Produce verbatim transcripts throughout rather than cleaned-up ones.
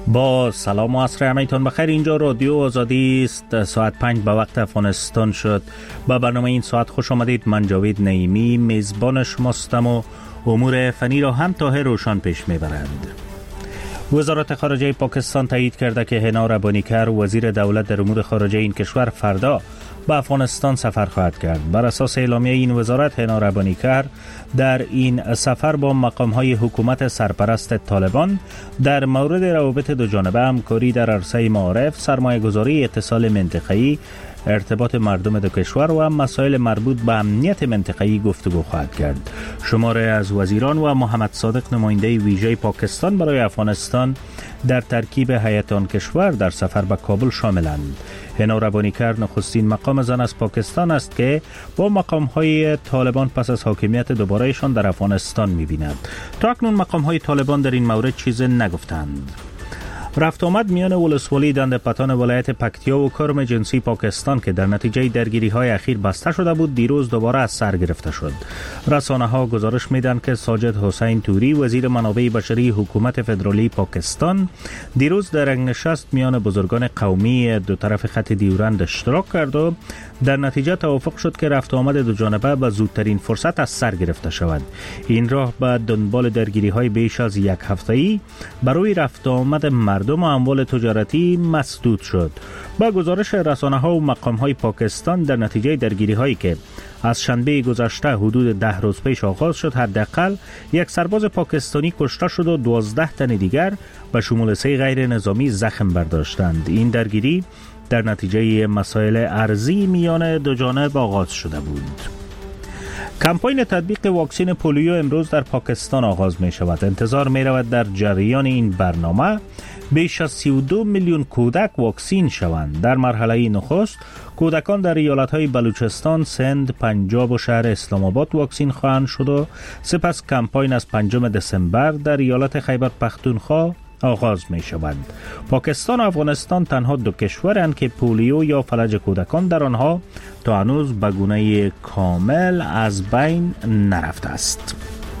با سلام و عصر همه‌تون بخیر. اینجا رادیو آزادی است. ساعت پنج به وقت افغانستان شد. با برنامه این ساعت خوش آمدید. من جاوید نعیمی میزبان شماستم و امور فنی را هم تا روشن پیش میبرند. وزارت خارجه پاکستان تایید کرده که هنا ربانیکر وزیر دولت در امور خارجه این کشور فردا به افغانستان سفر خواهد کرد. بر اساس اعلامیه این وزارت، هنا ربانیکر در این سفر با مقام‌های حکومت سرپرست طالبان در مورد روابط دو جانبه، همکاری در عرصه معارف، سرمایه‌گذاری، اتصال منطقه‌ای، ارتباط مردم دو کشور و مسائل مربوط به امنیت منطقه‌ای گفتگو خواهد کرد. شماره از وزیران و محمد صادق نماینده ویژه پاکستان برای افغانستان در ترکیب هیئت آن کشور در سفر به کابل شاملند. هنا ربانیکر نخستین مقام زن از پاکستان است که با مقام‌های طالبان پس از حاکمیت دوبارهشان در افغانستان می‌بیند. تا اکنون مقام‌های طالبان در این مورد چیزی نگفتند. رفت آمد میان ولسوالی دندپتان ولایت پکتیا و کرم جنسی پاکستان که در نتیجه درگیری‌های اخیر بسته شده بود، دیروز دوباره از سر گرفته شد. رسانه‌ها گزارش می‌دهند که ساجد حسین توری، وزیر منابع بشری حکومت فدرالی پاکستان، دیروز در نشست میان بزرگان قومی دو طرف خط دیورند اشتراک کرد و در نتیجه توافق شد که رفت آمد دو جانبه به زودترین فرصت از سر گرفته شود. این راه به دنبال درگیری‌های بیش از یک هفته‌ای برای رفت آمد مردم و اموال تجارتی مسدود شد. با گزارش رسانه‌ها و مقام‌های پاکستان، در نتیجه درگیری‌هایی که از شنبه گذشته حدود ده روز پیش آغاز شد، حداقل یک سرباز پاکستانی کشته شد و دوازده تن دیگر به شمول سه غیر نظامی زخم برداشتند. این درگیری در نتیجه مسائل ارضی میان دو جانب آغاز شده بود. کمپاین تطبیق واکسن پولیو امروز در پاکستان آغاز می شود. انتظار می رود در جریان این برنامه بیش از سی و دو میلیون کودک واکسین شوند. در مرحله نخست کودکان در ایالت‌های بلوچستان، سند، پنجاب و شهر اسلام آباد واکسین خواهند شد و سپس کمپاین از پنجم دسامبر در ایالت خیبر پختونخوا آغاز می شود. پاکستان و افغانستان تنها دو کشورند که پولیو یا فلج کودکان در آنها تا هنوز به گونه کامل از بین نرفته است.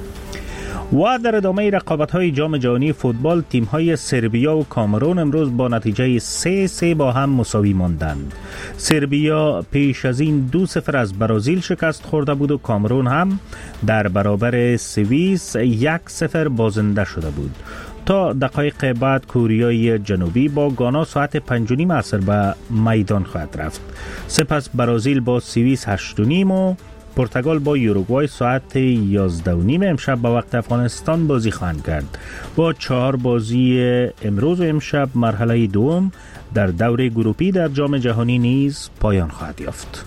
و در ادامه رقابت‌های جام جهانی فوتبال، تیم‌های سربیا و کامرون امروز با نتیجه سه سه با هم مساوی ماندند. سربیا پیش از این دو صفر از برزیل شکست خورده بود و کامرون هم در برابر سوئیس یک صفر بازنده شده بود. تا دقایق بعد کوریای جنوبی با گانا ساعت پنج و نیم عصر به میدان خواهد رفت. سپس برزیل با سوئیس هشت و نیم و پرتغال با یوروگوای ساعت یازده و نیم امشب به وقت افغانستان بازی خواهند کرد. با چهار بازی امروز و امشب مرحله دوم در دور گروپی در جام جهانی نیز پایان خواهد یافت.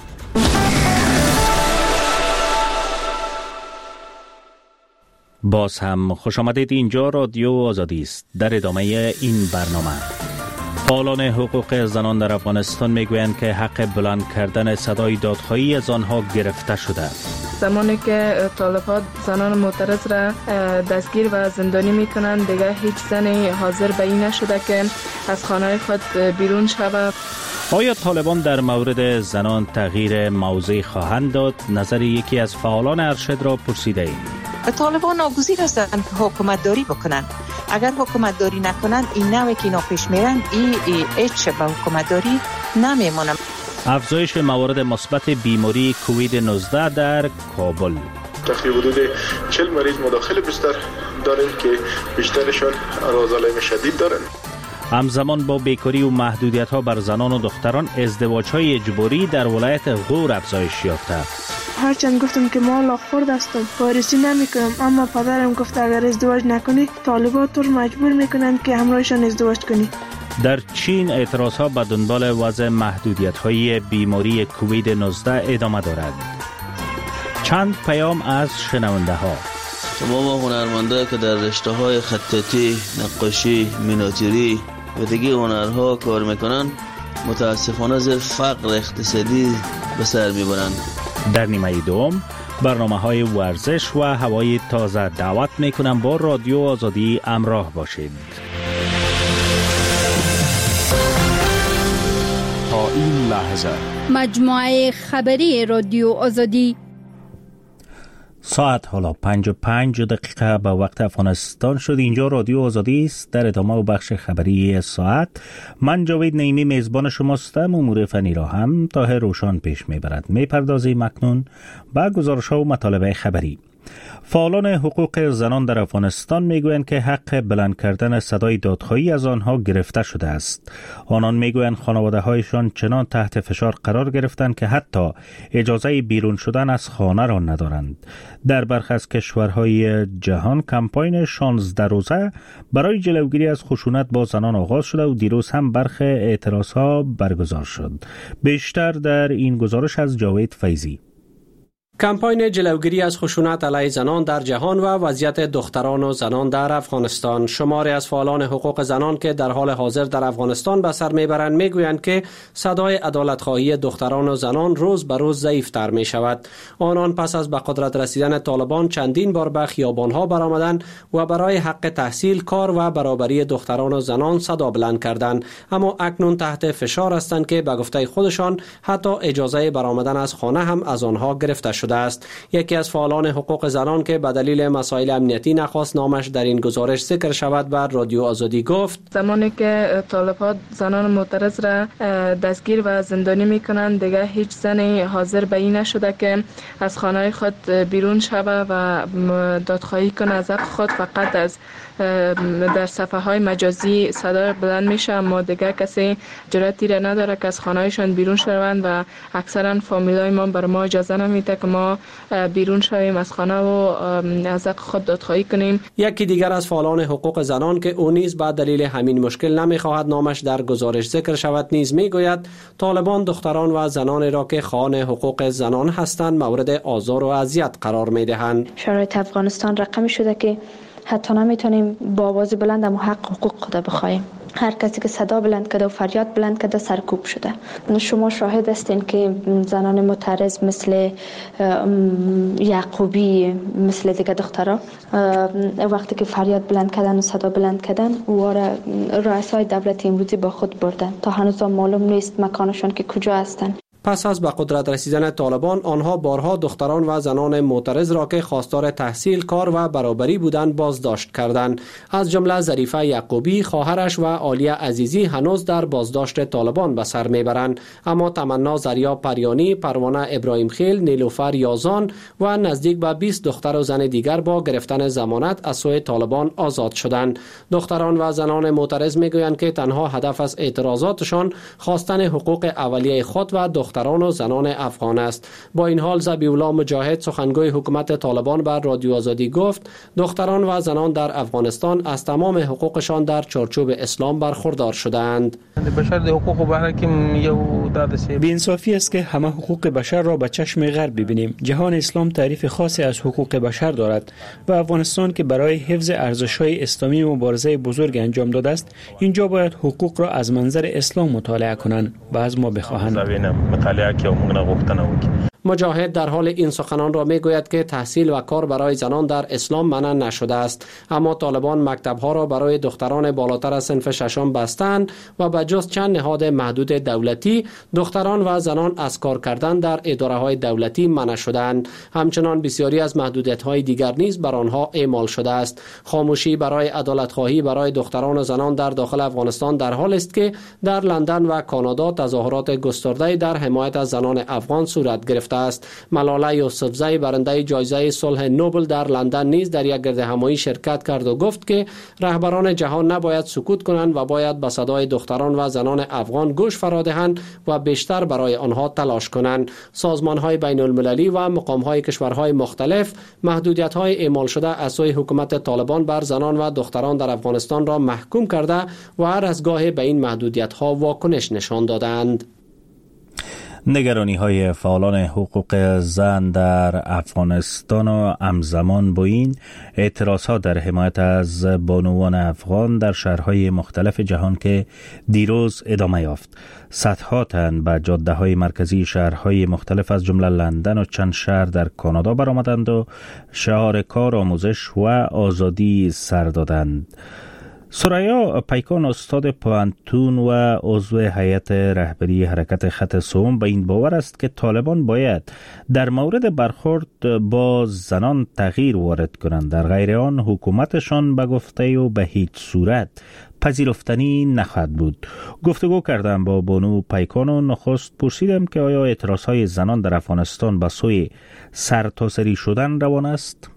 باز هم خوش آمدید. اینجا رادیو آزادی است. در ادامه این برنامه، فعالان حقوق زنان در افغانستان میگویند که حق بلند کردن صدای دادخواهی از آنها گرفته شده. زمانی که طالبان زنان معترض را دستگیر و زندانی میکنند، دیگه هیچ زنی حاضر به این نشده که از خانه خود بیرون شود. آیا طالبان در مورد زنان تغییر موضع خواهند داد؟ نظر یکی از فعالان ارشد را پرسیده ایم. طالبان ناگزیر هستند که حکومت داری بکنن. اگر حکومت داری نکنن، این نوعی که اینا پیش میرن ای هیچ به حکومت داری نمیمونن. افزایش موارد مثبت بیماری کووید نوزده در کابل. تقریبا حدود چهل مریض مداخل بستر داریم که بیشترشان آزالم شدید دارن. همزمان با بیکاری و محدودیت‌ها بر زنان و دختران، ازدواج‌های اجباری در ولایت غور افزایش یافته. هرچند گفتم که ما لاخورد هستم، وارسی نمی کنم، اما پدرم گفت اگر ازدواج نکنی طالبان تو مجبور میکنند که همراهشان ازدواج کنی. در چین اعتراضها به دنبال وضع محدودیت‌های بیماری کووید نوزده ادامه دارد. چند پیام از شنونده ها. تمام هنرمندایی که در رشته‌های خطاطی، نقاشی، میناتوری و دیگه هنرها کار میکنن، متاسفانه زیر فقر اقتصادی به سر میبرند. در نیمه دوم برنامه های ورزش و هوای تازه دعوت میکنم با رادیو آزادی همراه باشید. تا این لحظه مجموعه خبری رادیو آزادی. ساعت حالا پنج و پنج دقیقه به وقت افغانستان شد. اینجا رادیو آزادی است. در ادامه و بخش خبری ساعت من جاوید نعیمی میزبان شماستم. امور فنی را هم طاهر روشان پیش میبرد. میپردازیم اکنون به گزارش ها و مطالب خبری. فعالان حقوق زنان در افغانستان میگویند که حق بلند کردن صدای دادخواهی از آنها گرفته شده است. آنان میگویند خانواده هایشان چنان تحت فشار قرار گرفتند که حتی اجازه بیرون شدن از خانه را ندارند. در برخی از کشورهای جهان کمپاین شانزده روزه برای جلوگیری از خشونت با زنان آغاز شده و دیروز هم برخی اعتراضها برگزار شد. بیشتر در این گزارش از جاوید فیضی. کمپاین جلوگیری از خشونت علیه زنان در جهان و وضعیت دختران و زنان در افغانستان. شماری از فعالان حقوق زنان که در حال حاضر در افغانستان به سر میبرند میگویند که صدای عدالتخواهی دختران و زنان روز به روز ضعیفتر می شود. آنان پس از به قدرت رسیدن طالبان چندین بار به خیابانها برآمدند و برای حق تحصیل، کار و برابری دختران و زنان صدا بلند کردند، اما اکنون تحت فشار هستند که به گفته خودشان حتی اجازه برآمدن از خانه هم از آنها گرفته شده است. یکی از فعالان حقوق زنان که به دلیل مسائل امنیتی نخواست نامش در این گزارش ذکر شود بر رادیو آزادی گفت: زمانی که طالبان زنان معترض را دستگیر و زندانی میکنند دیگه هیچ زنی حاضر به این نشده که از خانه خود بیرون شود و دادخواهی کنه از حق خود. فقط از در صفحه های مجازی صدا بلند میشه، اما دیگه کسی جرأتی را نداره که از خانه‌شان بیرون شوند و اکثرا فامیلای ما بر ما اجازه نمیده که ما بیرون شویم از خانه و از حق خود دادخواهی کنیم. یکی دیگر از فعالان حقوق زنان که او نیز به دلیل همین مشکل نمیخواهد نامش در گزارش ذکر شود نیز میگوید طالبان دختران و زنان را که خواهان حقوق زنان هستند مورد آزار و اذیت قرار میدهند. شرایط افغانستان رقمی شده که حتی نمیتونیم با آواز بلند اما حق حقوق خود بخوایم. هر کسی که صدا بلند کرده و فریاد بلند کرده سرکوب شده. شما شاهد هستین که زنان معترض مثل یعقوبی، مثل دیگه دخترها وقتی که فریاد بلند کردن و صدا بلند کردن و رؤسای دولت امروزی با خود بردن تا هنوز معلوم نیست مکانشان که کجا هستن. پس از به قدرت رسیدن طالبان آنها بارها دختران و زنان معترض را که خواستار تحصیل، کار و برابری بودند بازداشت کردند. از جمله ظریفه یعقوبی، خواهرش و عالیه عزیزی هنوز در بازداشت طالبان به سر میبرند، اما تمنا زریا پریانی، پروانه ابراهیم خیل، نیلوفر یازان و نزدیک به بیست دختر و زن دیگر با گرفتن ضمانت از سوی طالبان آزاد شدند. دختران و زنان معترض میگویند که تنها هدف از اعتراضاتشان خواستن حقوق اولیه خود و دختران و زنان افغان است. با این حال ذبیح الله مجاهد، سخنگوی حکومت طالبان، بر رادیو آزادی گفت دختران و زنان در افغانستان از تمام حقوقشان در چارچوب اسلام برخوردار شدند. بی‌انصافی است که همه حقوق بشر را به چشم غرب ببینیم. جهان اسلام تعریف خاصی از حقوق بشر دارد و افغانستان که برای حفظ ارزش‌های اسلامی مبارزه بزرگ انجام داده است، اینجا باید حقوق را از منظر اسلام مطالعه کنند و از ما بخواهند. مجاهد در حال این سخنان را میگوید که تحصیل و کار برای زنان در اسلام منع نشده است، اما طالبان مکتب‌ها را برای دختران بالاتر از صنف ششم بستند و به جز چند نهاد محدود دولتی دختران و زنان از کار کردن در اداره‌های دولتی منع شدند. همچنان بسیاری از محدودیت‌های دیگر نیز بر آنها اعمال شده است. خاموشی برای عدالت‌خواهی برای دختران و زنان در داخل افغانستان در حال است که در لندن و کانادا تظاهرات گسترده در حمایت از زنان افغان صورت گرفته است. ملاله یوسفزی، برنده جایزه صلح نوبل در لندن، نیز در یک گردهمایی شرکت کرد و گفت که رهبران جهان نباید سکوت کنند و باید به صدای دختران و زنان افغان گوش فرا دهند و بیشتر برای آنها تلاش کنند. سازمان‌های بین‌المللی و مقام‌های کشورهای مختلف محدودیت‌های اعمال شده از سوی حکومت طالبان بر زنان و دختران در افغانستان را محکوم کرده و هر از گاهی به این محدودیت‌ها واکنش نشان دادند. نگرانی های فعالان حقوق زن در افغانستان و همزمان با این اعتراض ها در حمایت از بانوان افغان در شهرهای مختلف جهان که دیروز ادامه یافت. صدها تن به جاده های مرکزی شهرهای مختلف از جمله لندن و چند شهر در کانادا برآمدند و شعار کار، آموزش و آزادی سر دادند. سریا پیکان استاد پوهنتون و عضو هیئت رهبری حرکت خط سوم به این باور است که طالبان باید در مورد برخورد با زنان تغییر وارد کنند، در غیر آن حکومتشان به گفته و به هیچ صورت پذیرفتنی نخواهد بود. گفتگو کردم با بانو پیکان و نخست پرسیدم که آیا اعتراضهای زنان در افغانستان به سوی سرتاسری شدن روان است؟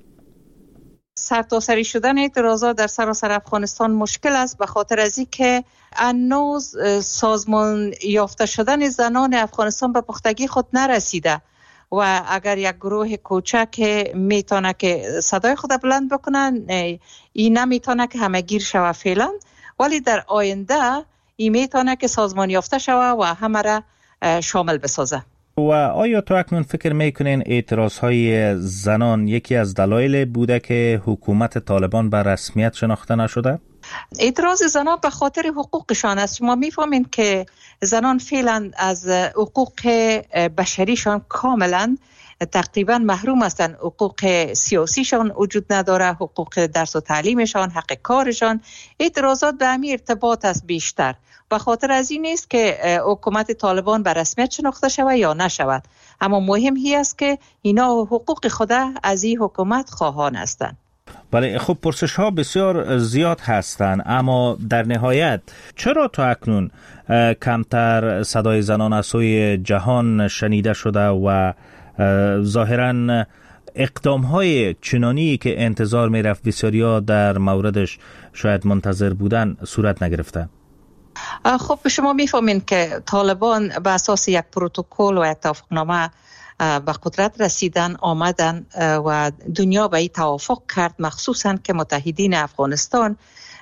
سرتاسری شدن اعتراضات در سراسر افغانستان مشکل است، به خاطر از اینکه هنوز سازمان یافته شدن زنان افغانستان به پختگی خود نرسیده و اگر یک گروه کوچک میتونه که صدای خود بلند بکنن، این نمیتونه که همگیر شوه فعلا، ولی در آینده این میتونه که سازمان یافته شوه و همه را شامل بسازه. و آیا تو اکنون فکر میکنین اعتراضهای زنان یکی از دلایل بوده که حکومت طالبان به رسمیت شناخته نشده؟ اعتراض زنان به خاطر حقوقشان است. شما میفهمین که زنان فعلا از حقوق بشریشان کاملا تقریبا محروم هستند. حقوق سیاسیشان وجود نداره، حقوق درس و تعلیمشان، حق کارشان. اعتراضات به همین ارتباط است بیشتر. به خاطر از این نیست که حکومت طالبان به رسمیت شناخته شود یا نشود، اما مهم هی است که اینا حقوق خود از این حکومت خواهان هستند. بله، خب پرسش ها بسیار زیاد هستند، اما در نهایت چرا تا اکنون کمتر صدای زنان از سوی جهان شنیده شده و ظاهراً اقدام های چنانی که انتظار می رفت بسیاریا در موردش شاید منتظر بودن صورت نگرفته؟ خب شما میفهمین که طالبان به اساس یک پروتکل و یک توافقنامه به قدرت رسیدن آمدن و دنیا به این توافق کرد، مخصوصا که متحدین افغانستان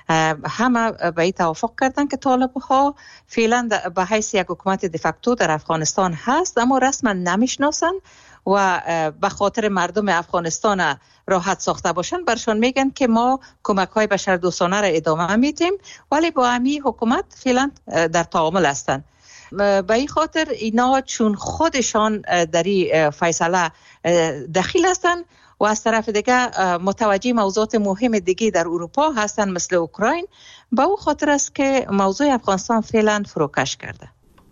همه به این توافق کردن که طالب ها فعلا به حیث یک حکومت دفکتو در افغانستان هست، اما رسما نمیشناسن و به خاطر مردم افغانستان راحت ساخته باشن برشان میگن که ما کمک های بشردوستانه را ادامه میدیم، ولی با همین حکومت فعلا در تعامل هستن. به این خاطر اینا چون خودشان در این فیصله دخیل هستن و از طرف دیگه متوجه موضوعات مهم دیگه در اروپا هستن مثل اوکراین، به او خاطر است که موضوع افغانستان فعلا فروکش کرده.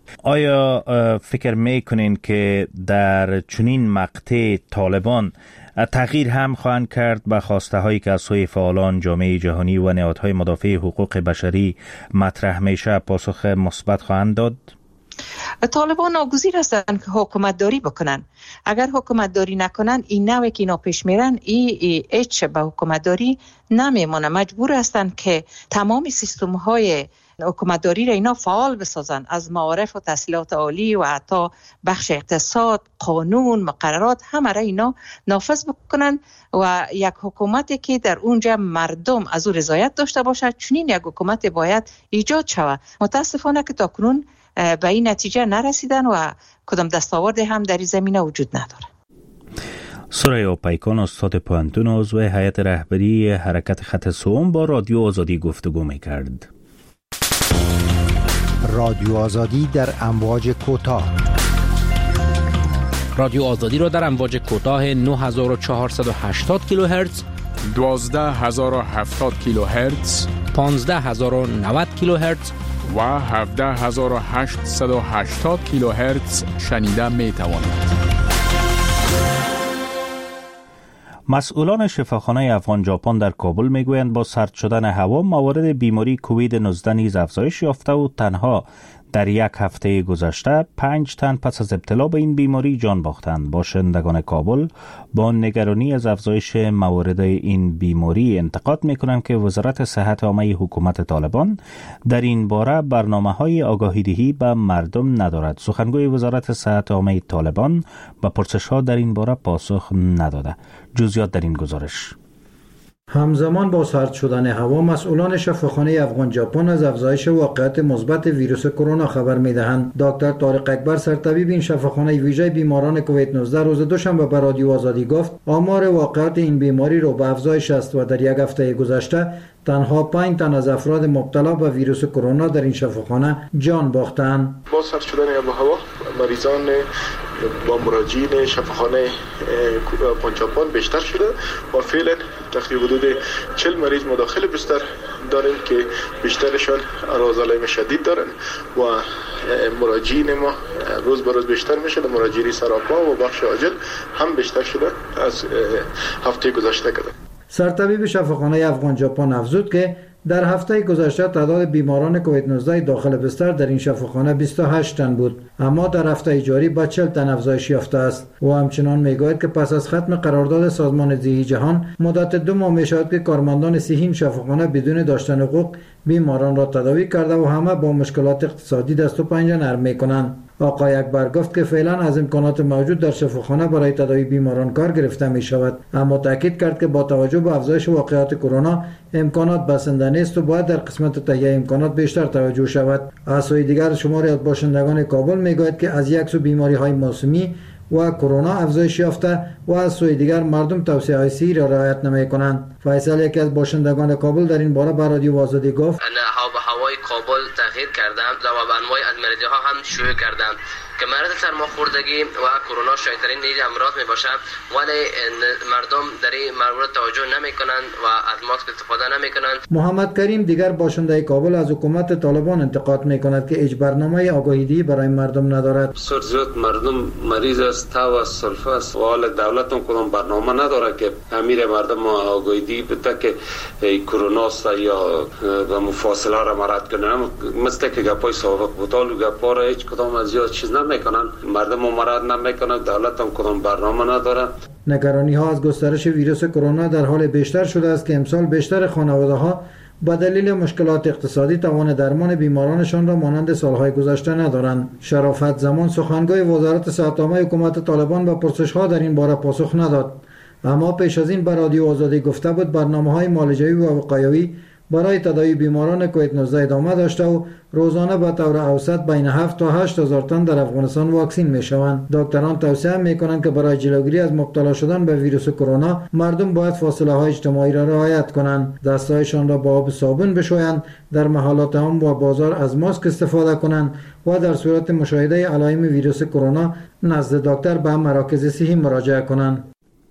آیا فکر میکنین که در چنین مقطع طالبان تغییر هم خواهند کرد به خواسته هایی که از سوی فعالان جامعه جهانی و نهادهای مدافع حقوق بشری مطرح میشه پاسخ مثبت خواهند داد؟ طالبان ناگزیر هستند که حکومت داری بکنن. اگر حکومت داری نکنن، این نوعی که اینا پیش میرن ای, ای ایچ به حکومت داری نمیمونه. مجبور هستند که تمام سیستم های حکومت داری را اینا فعال بسازن، از معارف و تحصیلات عالی و حتی بخش اقتصاد، قانون، مقررات، همه را اینا نافذ بکنن و یک حکومتی که در اونجا مردم از او رضایت داشته باشد، چنین یک حکومت باید ایجاد شود. متاسفانه که تاکنون به این نتیجه نرسیدن و کدام دستاورد هم در این زمینه وجود نداره. سریا پیکان استاد پوهنتون عضو هیئت رهبری حرکت خط سوم با رادیو آزادی گفتگو می‌کرد. رادیو آزادی در امواج کوتاه. رادیو آزادی را در امواج کوتاه نه هزار و چهارصد و هشتاد کیلوهرتز، دوازده هزار و هفتاد کیلوهرتز، پانزده هزار و نود کیلوهرتز و هفده هزار و هشتصد و هشتاد کیلوهرتز شنیده می توانید. مسئولان شفاخانه افغان ژاپن در کابل میگویند با سرد شدن هوا موارد بیماری کووید نوزده نیز افزایش یافته و تنها در یک هفته گذشته پنج تن پس از ابتلا به این بیماری جان باختند. باشندگان کابل با نگرانی از افزایش موارد این بیماری انتقاد میکنند که وزارت صحت عامه حکومت طالبان در این باره برنامه‌های آگاهی‌دهی به مردم ندارد. سخنگوی وزارت صحت عامه طالبان به پرسش‌ها در این باره پاسخ نداده. جزئیات در این گزارش. همزمان با سرد شدن هوا، مسئولان شفاخانه افغان ژاپن از افزایش واقعیت مثبت ویروس کرونا خبر می‌دهند. دکتر طارق اکبر، سرطبیب این شفاخانه ویژه بیماران کووید نوزده، روز دوشنبه به رادیو آزادی گفت آمار واقعیت این بیماری رو به افزایش است و در یک هفته گذشته تنها پنج تن از افراد مبتلا به ویروس کرونا در این شفاخانه جان باختند. با سرد شدن آب و هوا، مریضان با مراجعین شفاخانه افغان ژاپن بیشتر شده و فعلا تقریبا حدود چهل مریض مداخل بستر داریم که بیشترشان عضلات شدید دارن و مراجعین ما روز به روز بیشتر میشه. مراجعین سراپا و بخش عاجل هم بیشتر شده از هفته گذشته کرده. سرطبیب شفاخانه افغان ژاپن افزود که در هفته گذشته تعداد بیماران کووید نوزده داخل بستر در این شفاخانه بیست و هشت تن بود، اما در هفته جاری با چهل تن افزایش یافته است. و همچنان میگوید که پس از ختم قرارداد سازمان صحی جهان مدت دو ماه میشود که کارمندان صحی شفاخانه بدون داشتن حقوق بیماران را تداوی کرده و همه با مشکلات اقتصادی دست و پنجه نرم میکنند. آقای اکبر گفت که فعلا از امکانات موجود در شفاخانه برای تداوی بیماران کار گرفته می شود، اما تاکید کرد که با توجه به افزایش واقعات کرونا امکانات بسنده نیست و باید در قسمت تهیه امکانات بیشتر توجه شود. از سوی دیگر شماری از باشندگان کابل میگوید که از یک سو بیماری های موسمی و کرونا افزایش یافته و از سوی دیگر مردم توصیه های صحی را رعایت نمی کنند. فیصل یکی از باشندگان کابل در این باره به رادیو آزادی گفت هوای کابل تغییر کردم و به انواع از مریضی ها هم شروع کردم که مرض سرماخوردگی و کرونا شایع‌ترین نیز امراض می باشد، ولی مردم در این مورد توجه نمی کنند و از ماسک استفاده نمی کنند. محمد کریم دیگر باشنده کابل از حکومت طالبان انتقاد می کند که هیچ برنامه آگاهی‌دهی برای مردم ندارد. بسیار زیاد مردم مریض است، تب است، سلفه است و حال دولت هم کدام برنامه نداره که امیر مردم آگاهی‌دهی بده که کرونا است یا فاصله را مراد کنن. مثل که گپای سابق بوتال و گپا را هیچ کدام از زیاد چیز نمیکنن، مردم هم مراد نمیکنن، دولت هم کدام برنامه نداره. نگرانی ها از گسترش ویروس کرونا در حال بیشتر شده است که امسال بیشتر خانواده ها با دلیل مشکلات اقتصادی توان درمان بیمارانشان را مانند سالهای گذشته ندارند. شرافت زمان سخنگوی وزارت صحت عامه حکومت طالبان به پرسش ها در این باره پاسخ نداد، اما پیش از این به رادیو آزادی گفته بود برنامه های معالجوی و وقایوی برای تداوی بیماران کووید نوزده ادامه داشته و روزانه به طور اوسط بین هفت تا هشت هزار تن در افغانستان واکسین میشوند. دکتران توصیه میکنند که برای جلوگیری از مبتلا شدن به ویروس کرونا مردم باید فاصله های اجتماعی را رعایت کنند، دستهایشان را با آب صابون بشویند، در محلات عام و بازار از ماسک استفاده کنند و در صورت مشاهده علائم ویروس کرونا نزد دکتر به مراکز صحی مراجعه کنند.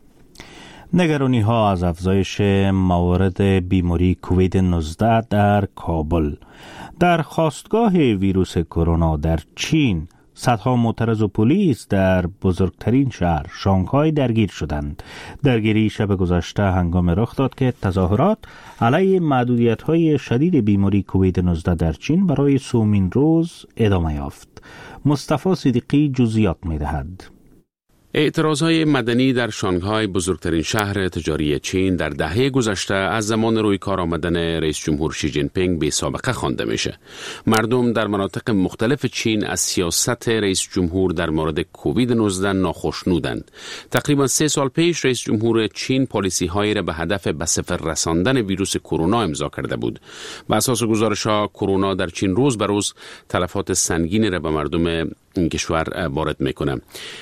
نگرانی ها از افزایش موارد بیماری کووید نوزده در کابل. در خاستگاه ویروس کرونا در چین صدها معترض و پلیس در بزرگترین شهر شانگهای درگیر شدند. درگیری شب گذشته هنگام رخ داد که تظاهرات علیه محدودیت‌های شدید بیماری کووید نوزده در چین برای سومین روز ادامه یافت. مصطفی صدیقی جزئیات می‌دهد. اعتراضهای مدنی در شانگهای بزرگترین شهر تجاری چین در دهه گذشته از زمان روی کار آمدن رئیس جمهور شی جین پینگ به سابقه خوانده میشه. مردم در مناطق مختلف چین از سیاست رئیس جمهور در مورد کووید نوزده ناخشنودند. تقریبا سه سال پیش رئیس جمهور چین پالیسی هایی را به هدف به صفر رساندن ویروس کرونا امضا کرده بود. بر اساس گزارش‌ها کرونا در چین روز به روز تلفات سنگینی را به مردم این کشور وارد میکنه.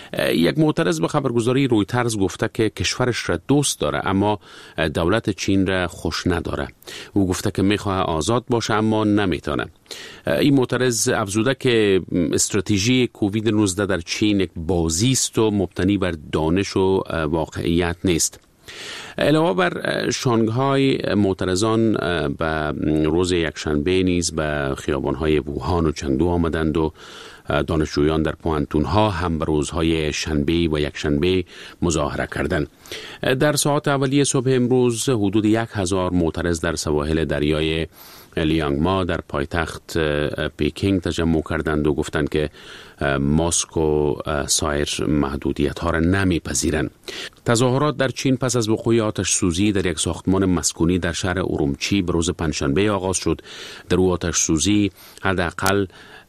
یک معترض به خبرگزاری رویترز گفته که کشورش را دوست داره اما دولت چین را خوش نداره. او گفته که میخواه آزاد باشه اما نمیتونه. این معترض افزوده که استراتژی کووید نوزده در چین یک بازی است و مبتنی بر دانش و واقعیت نیست. علاوه بر شانگهای معترضان به روز یکشنبه نیز به خیابان‌های ووهان و چنگدو آمدند و دانشجویان در پوهنتون‌ها هم به روزهای شنبه و یکشنبه مظاهره کردند. در ساعات اولیه صبح امروز حدود یک هزار معترض در سواحل دریای لیانگما در پایتخت پیکینگ تجمع کردند و گفتند که ماسک و سایر محدودیت ها را نمیپذیرند. تظاهرات در چین پس از وقوع آتش سوزی در یک ساختمان مسکونی در شهر اورومچی به روز پنجشنبه آغاز شد. در او آتش سوزی حداقل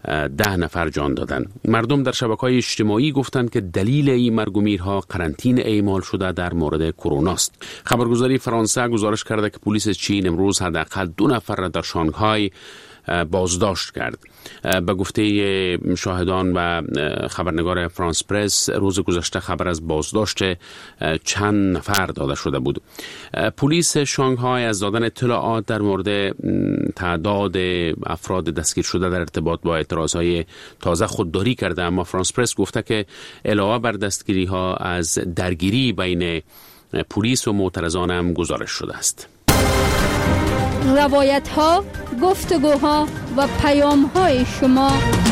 ده نفر جان دادند. مردم در شبکه‌های اجتماعی گفتند که دلیل این مرگ و میرها قرنطینه اعمال شده در مورد کرونا است. خبرگزاری فرانسه گزارش کرده که پلیس چین امروز حداقل دو نفر را در شانگهای بازداشت کرد. به گفته شاهدان و خبرنگار فرانس پرس روز گذشته خبر از بازداشت چند نفر داده شده بود. پلیس شانگهای از دادن اطلاعات در مورد تعداد افراد دستگیر شده در ارتباط با اعتراضهای تازه خودداری کرده، اما فرانس پرس گفته که علاوه بر دستگیری ها از درگیری بین پلیس و معترضان هم گزارش شده است. روایت ها، گفتگوها و پیام های شما.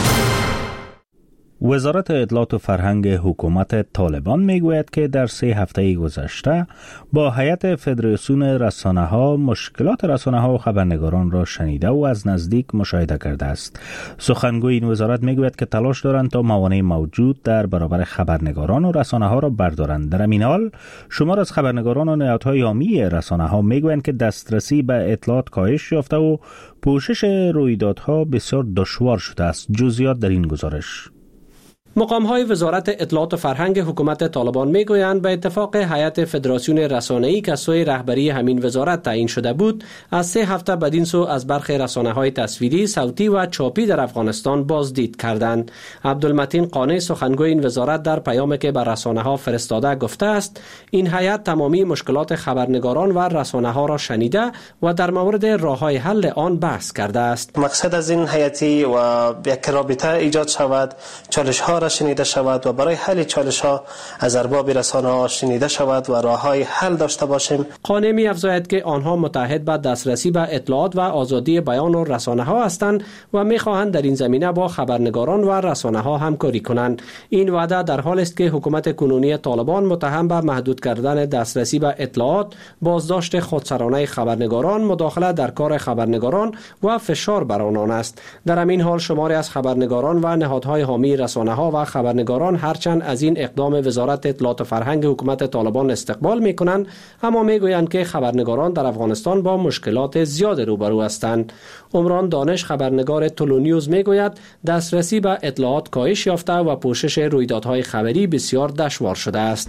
وزارت اطلاعات و فرهنگ حکومت طالبان میگوید که در سه هفته گذشته با هیئت فدراسیون رسانه‌ها مشکلات رسانه‌ها و خبرنگاران را شنیده و از نزدیک مشاهده کرده است. سخنگوی این وزارت میگوید که تلاش دارند تا موانع موجود در برابر خبرنگاران و رسانه‌ها را بردارند. در این حال شمار از خبرنگاران و نهادهای حامی رسانه‌ها میگویند که دسترسی به اطلاعات کاهش یافته و پوشش رویدادها بسیار دشوار شده است. جزئیات در این گزارش. مقام‌های وزارت اطلاعات و فرهنگ حکومت طالبان میگویند به اتفاق هیئت فدراسیون رسانه‌ای که سوی رهبری همین وزارت تعیین شده بود، از سه هفته بدین سو از برخی رسانه‌های تصویری، صوتی و چاپی در افغانستان بازدید کردند. عبدالمتین قانع سخنگوی این وزارت در پیامی که به رسانه‌ها فرستاده گفته است این هیئت تمامی مشکلات خبرنگاران و رسانه‌ها را شنیده و در مورد راه‌های حل آن بحث کرده است. مقصد از این هیئتی و یک رابطه ایجاد شود، چالش‌ها شنیده شود و برای حل چالش ها از ارباب رسانه ها شنیده شود و راه های حل داشته باشیم. قانع می افزاید که آنها متحد به دسترسی به اطلاعات و آزادی بیان و رسانه ها هستند و می خواهند در این زمینه با خبرنگاران و رسانه ها همکاری کنند. این وعده در حال است که حکومت کنونی طالبان متهم به محدود کردن دسترسی به اطلاعات، بازداشت خودسرانه خبرنگاران، مداخله در کار خبرنگاران و فشار بر آنان است. در همین حال شماری از خبرنگاران و نهادهای حامی رسانه ها و خبرنگاران هرچند از این اقدام وزارت اطلاعات و فرهنگ حکومت طالبان استقبال میکنند، اما میگویند که خبرنگاران در افغانستان با مشکلات زیاد روبرو هستند. عمران دانش خبرنگار تولونیوز میگوید دسترسی به اطلاعات کاهش یافته و پوشش رویدادهای خبری بسیار دشوار شده است.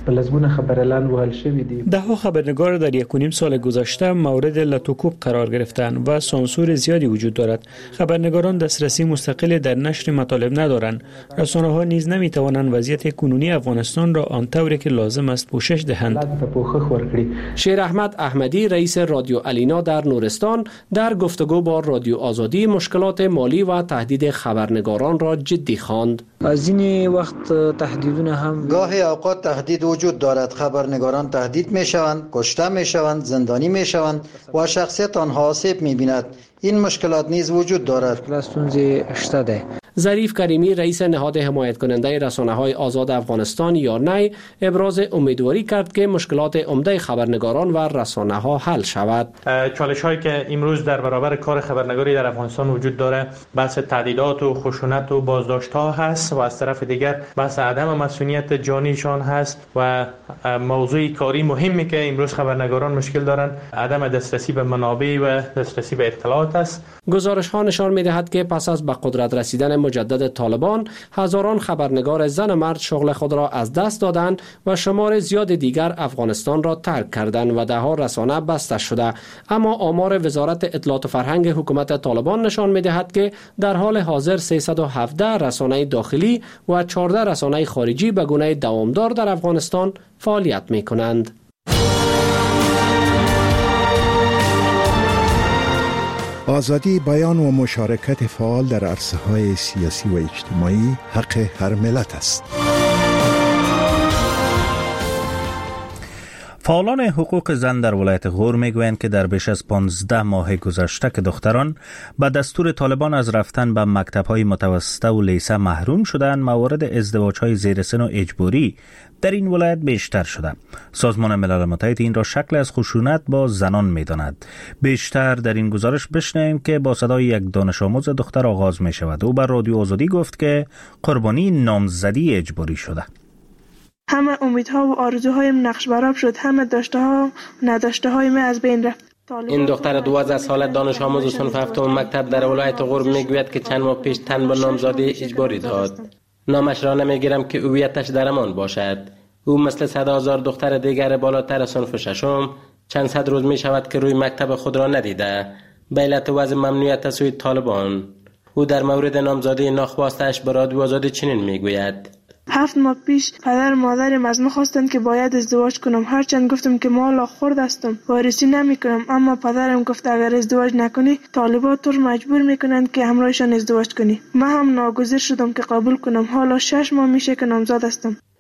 ده ها خبرنگار در یک و نیم سال گذشته مورد لطوکوب قرار گرفتند و سانسور زیادی وجود دارد. خبرنگاران دسترسی مستقل در نشر مطالب ندارند. رسانه‌ها نیز نمی‌توانند وضعیت کنونی افغانستان را آنطوری که لازم است پوشش دهند. شیر احمد احمدی رئیس رادیو الینا در نورستان در گفتگو با رادیو آزادی مشکلات مالی و تهدید خبرنگاران را جدی خواند. از این وقت تهدیدونه هم گاهی اوقات تهدید وجود دارد. خبرنگاران تهدید می‌شوند، کشته می‌شوند، زندانی می‌شوند و شخصیت آنها آسیب می‌بیند. این مشکلات نیز وجود دارد. ظریف کریمی رئیس نهاد حمایت کننده رسانه‌های آزاد افغانستان یارنی ابراز امیدواری کرد که مشکلات عمده خبرنگاران و رسانه‌ها حل شود. چالش‌هایی که امروز در برابر کار خبرنگاری در افغانستان وجود داره بحث تهدیدات و خشونت و بازداشت‌ها هست و از طرف دیگر بحث عدم مسئولیت جانیشان هست و موضوع کاری مهمی که امروز خبرنگاران مشکل دارن عدم دسترسی به منابع و دسترسی به اطلاعات است. گزارش‌ها نشان می‌دهد که پس از به قدرت رسیدن مجدد طالبان هزاران خبرنگار زن و مرد شغل خود را از دست دادند و شمار زیاد دیگر افغانستان را ترک کردند و ده ها رسانه بسته شده. اما آمار وزارت اطلاعات و فرهنگ حکومت طالبان نشان می‌دهد که در حال حاضر سیصد و هفده رسانه داخلی و چهارده رسانه خارجی به گونه دوامدار در افغانستان فعالیت می‌کنند. آزادی بیان و مشارکت فعال در عرصه‌های سیاسی و اجتماعی حق هر ملت است. فعالان حقوق زن در ولایت غور میگویند که در بیش از پانزده ماه گذشته که دختران به دستور طالبان از رفتن به مکتب‌های متوسطه و لیسه محروم شدند، موارد ازدواج‌های زیر سن و اجباری در این ولایت بیشتر شده. سازمان ملل متحد این را شکل از خشونت با زنان می‌داند. بیشتر در این گزارش بشنویم که با صدای یک دانش آموز دختر آغاز می‌شود. او بر رادیو آزادی گفت که قربانی نامزدی اجباری شده. همه امیدها و آرزوهایم نقش برآب شد. همه داشته ها و نداشته های من از بین رفت. این دختر دوازده ساله دانش آموز صنف هفتم مکتب در ولایت غور میگوید که چند ماه پیش تن به نامزدی اجباری داد. نامش را نمیگیرم که هویتش درمان باشد. او مثل صد هزار دختر دیگر بالاتر صنف ششم چند صد روز می شود که روی مکتب خود را ندیده به علت وضع ممنوعیت سوی طالبان. او در مورد نامزدی ناخواسته‌اش به رادیو آزادی چنین میگوید: هفت ماه پیش پدر و مادرم از من خواستند که باید ازدواج کنم. هرچند گفتم که مالا خورد هستم، وارثی نمی کنم، اما پدرم گفت اگر ازدواج نکنی طالبان تو مجبور میکنند که همراهشان ازدواج کنی. من هم ناگزیر شدم که قبول کنم. حالا شش ماه میشه که نامزد هستم.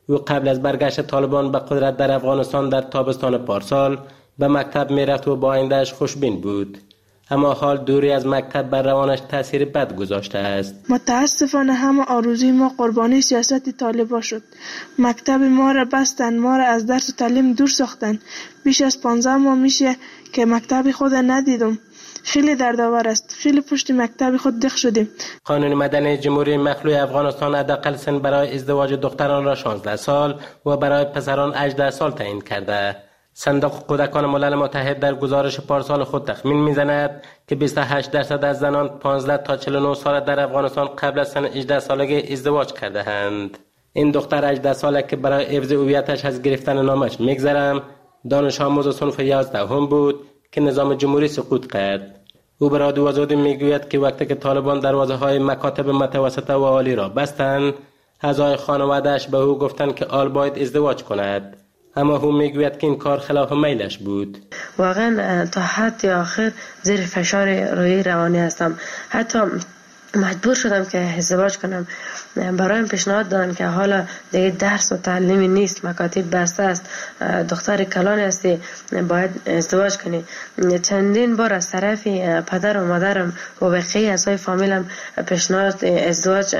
او قبل از برگشت طالبان به قدرت در افغانستان در تابستان پارسال به مکتب میرفت و با آینده‌اش خوشبین بود. اما حال دوری از مکتب بر روانش تاثیر بد گذاشته است. متاسفانه همه آرزوی ما قربانی سیاست طالبان شد. مکتب ما را بستن، ما را از درس و تعلیم دور ساختن. بیش از پانزده ماه میشه که مکتب خود ندیدم. خیلی دردآور است. خیلی پشت مکتب خود دق شدیم. قانون مدنی جمهوری مخلوع افغانستان حداقل سن برای ازدواج دختران را شانزده سال و برای پسران هجده سال تعیین کرده. صندوق کودکان ملل متحد در گزارش پارسال خود تخمین میزند که بیست و هشت درصد از زنان پانزده تا چهل و نه ساله در افغانستان قبل از سن هجده سالگی ازدواج کرده اند. این دختر هجده ساله که برای حفظ هویتش از گرفتن نامش میگذرم دانش آموز صنف یازده هم بود که نظام جمهوری سقوط کرد. او به رادیو آزادی میگوید که وقتی که طالبان دروازه های مکاتب متوسطه و عالی را بستند، اعضای خانواده‌اش به او گفتند که آل باید ازدواج کند. اما او میگوید که این کار خلاف میلش بود. واقعا تا حد آخر زیر فشار روحی روانی هستم. حتی مجبور شدم که ازدواج کنم. برایم پیشنهاد دادن که حالا دیگه درس و تعلیمی نیست، مکاتب بسته است، دختر کلان هستی، باید ازدواج کنی. چندین بار از طرف پدر و مادرم و بقیه اعضای فامیلم پیشنهاد ازدواج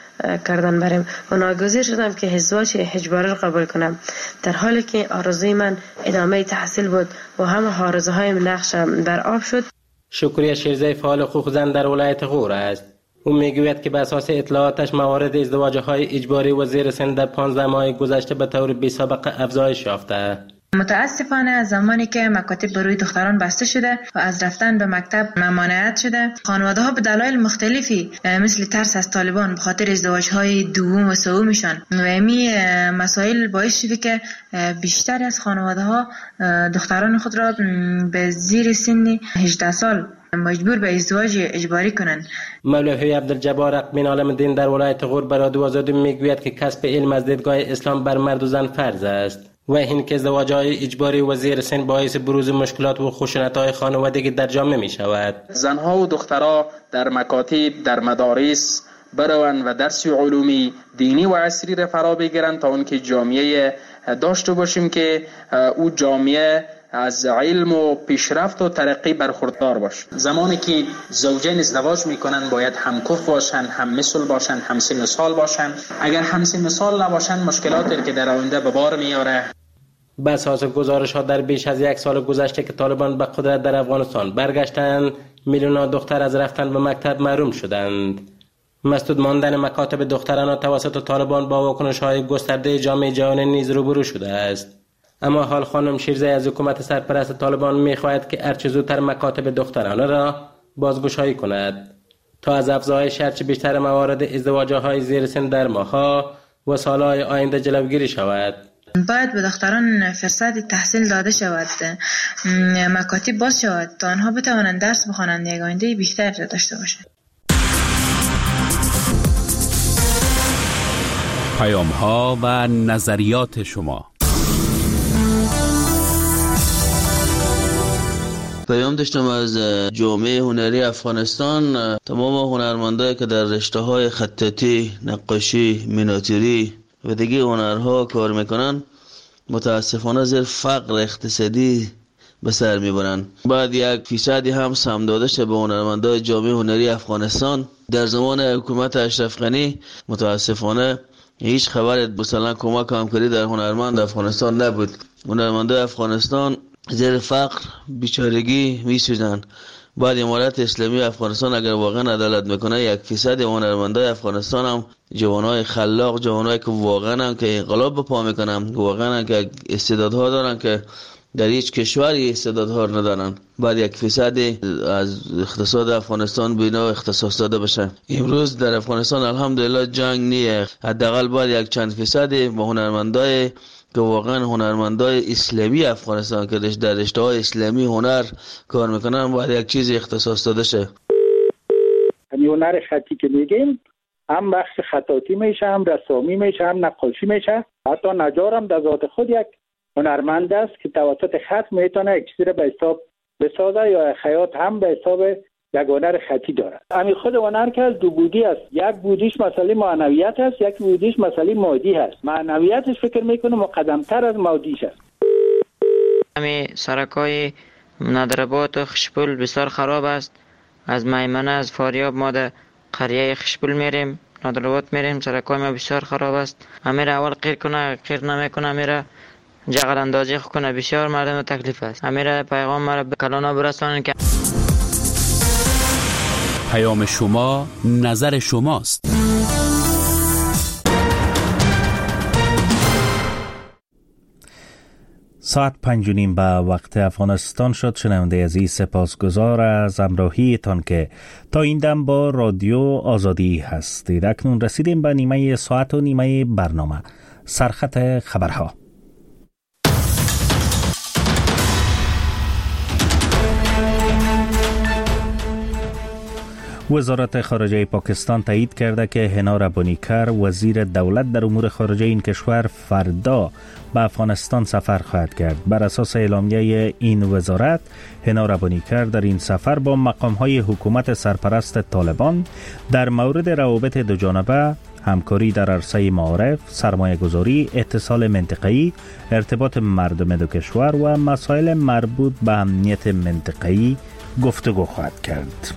کردن بریم و ناگزیر شدم که ازدواج اجباری رو قبول کنم، در حالی که آرزوی من ادامه تحصیل بود و همه آرزوهایم نقش در آب شد. شکریه شیرزی فعال حقوق زن در ولایت غور است. او میگوید که به اساس اطلاعاتش موارد ازدواج‌های اجباری و زیر سن در پانزده ماه گذشته به طور بی‌سابقه افزایش یافته. متاسفانه از زمانی که مکاتب بروی دختران بسته شده و از رفتن به مکتب ممانعت شده، خانواده ها به دلایل مختلفی مثل ترس از طالبان به خاطر ازدواج های دوم و سومشان و امی مسائل باعث شده که بیشتر از خانواده ها دختران خود را به زیر سن هجده سال مجبور به ازدواج اجباری کنند. مولوی عبدالجبار اقمین عالم دین در ولایت غور به رادیو آزادی میگوید که کسب علم از دیدگاه اسلام بر مرد و زن فرض است و این که ازدواج‌های اجباری و زیر سن باعث بروز مشکلات و خشونت‌های خانوادگی در جامعه می‌شود. زنها و دخترها در مکاتب، در مدارس بروند و درس علومی دینی و عصری را فرا بگیرند تا اونکه جامعه داشته باشیم که او جامعه از علم و پیشرفت و ترقی برخوردار باشه. زمانی که زوجین ازدواج میکنن باید هم کف باشن، هم مثل باشن، هم سن سال باشن. اگر هم سن سال نباشن مشکلاتی که در آینده به بار میاره. بر اساس گزارش ها در بیش از یک سال گذشته که طالبان به قدرت در افغانستان برگشتند، میلیون‌ها دختر از رفتن به مکتب محروم شدند. مسدود ماندن مکاتب دختران توسط طالبان با واکنش‌های گسترده جامعه جهانی نیز روبرو شده است. اما حال خانم شیرزی از حکومت سرپرست طالبان می‌خواهد که هرچه زودتر مکاتب دخترانه را بازگشایی کند تا از افزایش هرچه بیشتر موارد ازدواج‌های زیر سن در ماه‌ها و سال‌های آینده جلوگیری شود. باید به دختران فرصت تحصیل داده شود، مکاتب باز شود تا آنها بتوانند درس بخوانند، یک آینده بیشتر داشته باشند. پیام‌ها و نظریات شما. پیام داشتم از جامعه هنری افغانستان. تمام هنرمندایی که در رشته‌های خطاطی، نقاشی، میناتوری و دیگه هنرها کار میکنن متاسفانه زیر فقر اقتصادی به سر میبرن. بعد یک فیصدی هم سهم داده شده به هنرمندای جامعه هنری افغانستان. در زمان حکومت اشرف غنی متاسفانه هیچ خبر مثلا کمک همکاری در هنرمند افغانستان نبود. هنرمندای افغانستان زیر فقر بیچارگی میسوزن. بعد امارت اسلامی افغانستان اگر واقعا عدالت میکنه یک فیصد هنرمندای افغانستان هم جوانای خلاق، جوانایی که واقعا هم که انقلاب به پا میکنن، واقعا هم که استعدادها دارن که در هیچ کشوری استعدادها ندارن، بعد یک فیصد از اقتصاد افغانستان بینا اختصاص داده بشه. امروز در افغانستان الحمدلله جنگ نیه، حداقل باید یک چند فیصد به هنرمندای که واقعا هنرمندای اسلامی افغانستان که در رشته‌های اسلامی هنر کار میکنن باید یک چیزی اختصاص داده شه. همین هنر خطی که میگیم هم بخش خطاطی میشه، هم رسامی میشه، هم نقاشی میشه. حتی نجار هم در ذات خود یک هنرمند است که توسط خط میتونه یک چیزی رو به حساب بسازه یا خیاط هم به حساب یک هنر خطی دارد. همین خود هنر که از دو بودی است، یک بودیش مسئله معنویت است، یک بودیش مسئله مادی است. معنویتش فکر میکنه مقدمتر از مادیش است. همین سرکای نادرآباد و خشپول بسیار خراب است. از میمنه از فاریاب ما در قریه خشپول میریم، نادرآباد میریم، سرکای ما بسیار خراب است. امیر اول قیر کنه قیر نمیکنه، امیر جغل اندازی کنه، بسیار مردم تکلیف است. امیر پیغام مرا به کلانا برسانن که پیام شما نظر شماست. ساعت پنج و نیم به وقت افغانستان شد. شنونده عزیز سپاسگزار از همراهیتان که تا این دم با رادیو آزادی هستید. اکنون رسیدیم به نیمه ساعت و نیمه برنامه سرخط خبرها. وزارت خارجه پاکستان تایید کرده که هنا ربانیکر وزیر دولت در امور خارجه این کشور فردا به افغانستان سفر خواهد کرد. بر اساس اعلامیه این وزارت، هنا ربانیکر در این سفر با مقام‌های حکومت سرپرست طالبان در مورد روابط دوجانبه، همکاری در عرصه معارف، سرمایه گذاری، اتصال منطقه‌ای، ارتباط مردم دو کشور و مسائل مربوط به امنیت منطقه‌ای گفتگو خواهد کرد.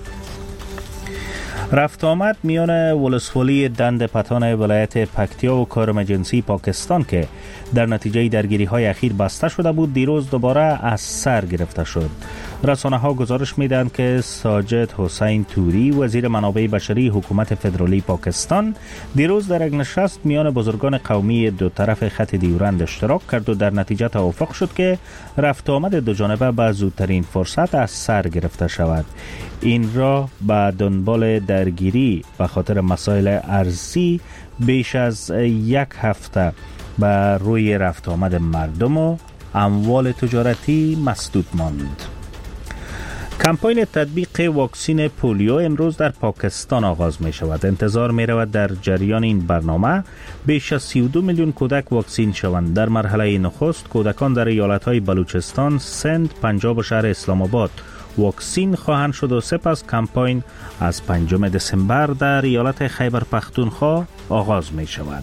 رفت آمد میان ولسوالی دند پتان ولایت پکتیا و کارم جنسی پاکستان که در نتیجه درگیری های اخیر بسته شده بود، دیروز دوباره از سر گرفته شد. رسانه ها گزارش میدن که ساجد حسین توری، وزیر منابع بشری حکومت فدرالی پاکستان، دیروز در یک نشست میان بزرگان قومی دو طرف خط دیورند اشتراک کرد و در نتیجه توافق شد که رفت آمد دو جانبه به زودترین فرصت از سر گرفته شود. این را به دنبال درگیری به خاطر مسائل ارزی بیش از یک هفته بر روی رفت آمد مردم و اموال تجارتی مسدود ماند. کمپاین تطبیق واکسین پولیو امروز در پاکستان آغاز می شود. انتظار می رود در جریان این برنامه بیش از سی و دو میلیون کودک واکسین شوند. در مرحله نخست کودکان در ایالت‌های بلوچستان، سند، پنجاب و شهر اسلام آباد واکسین خواهند شد و سپس کمپاین از پنجم دسامبر در ایالت خیبر پختونخوا آغاز می شود.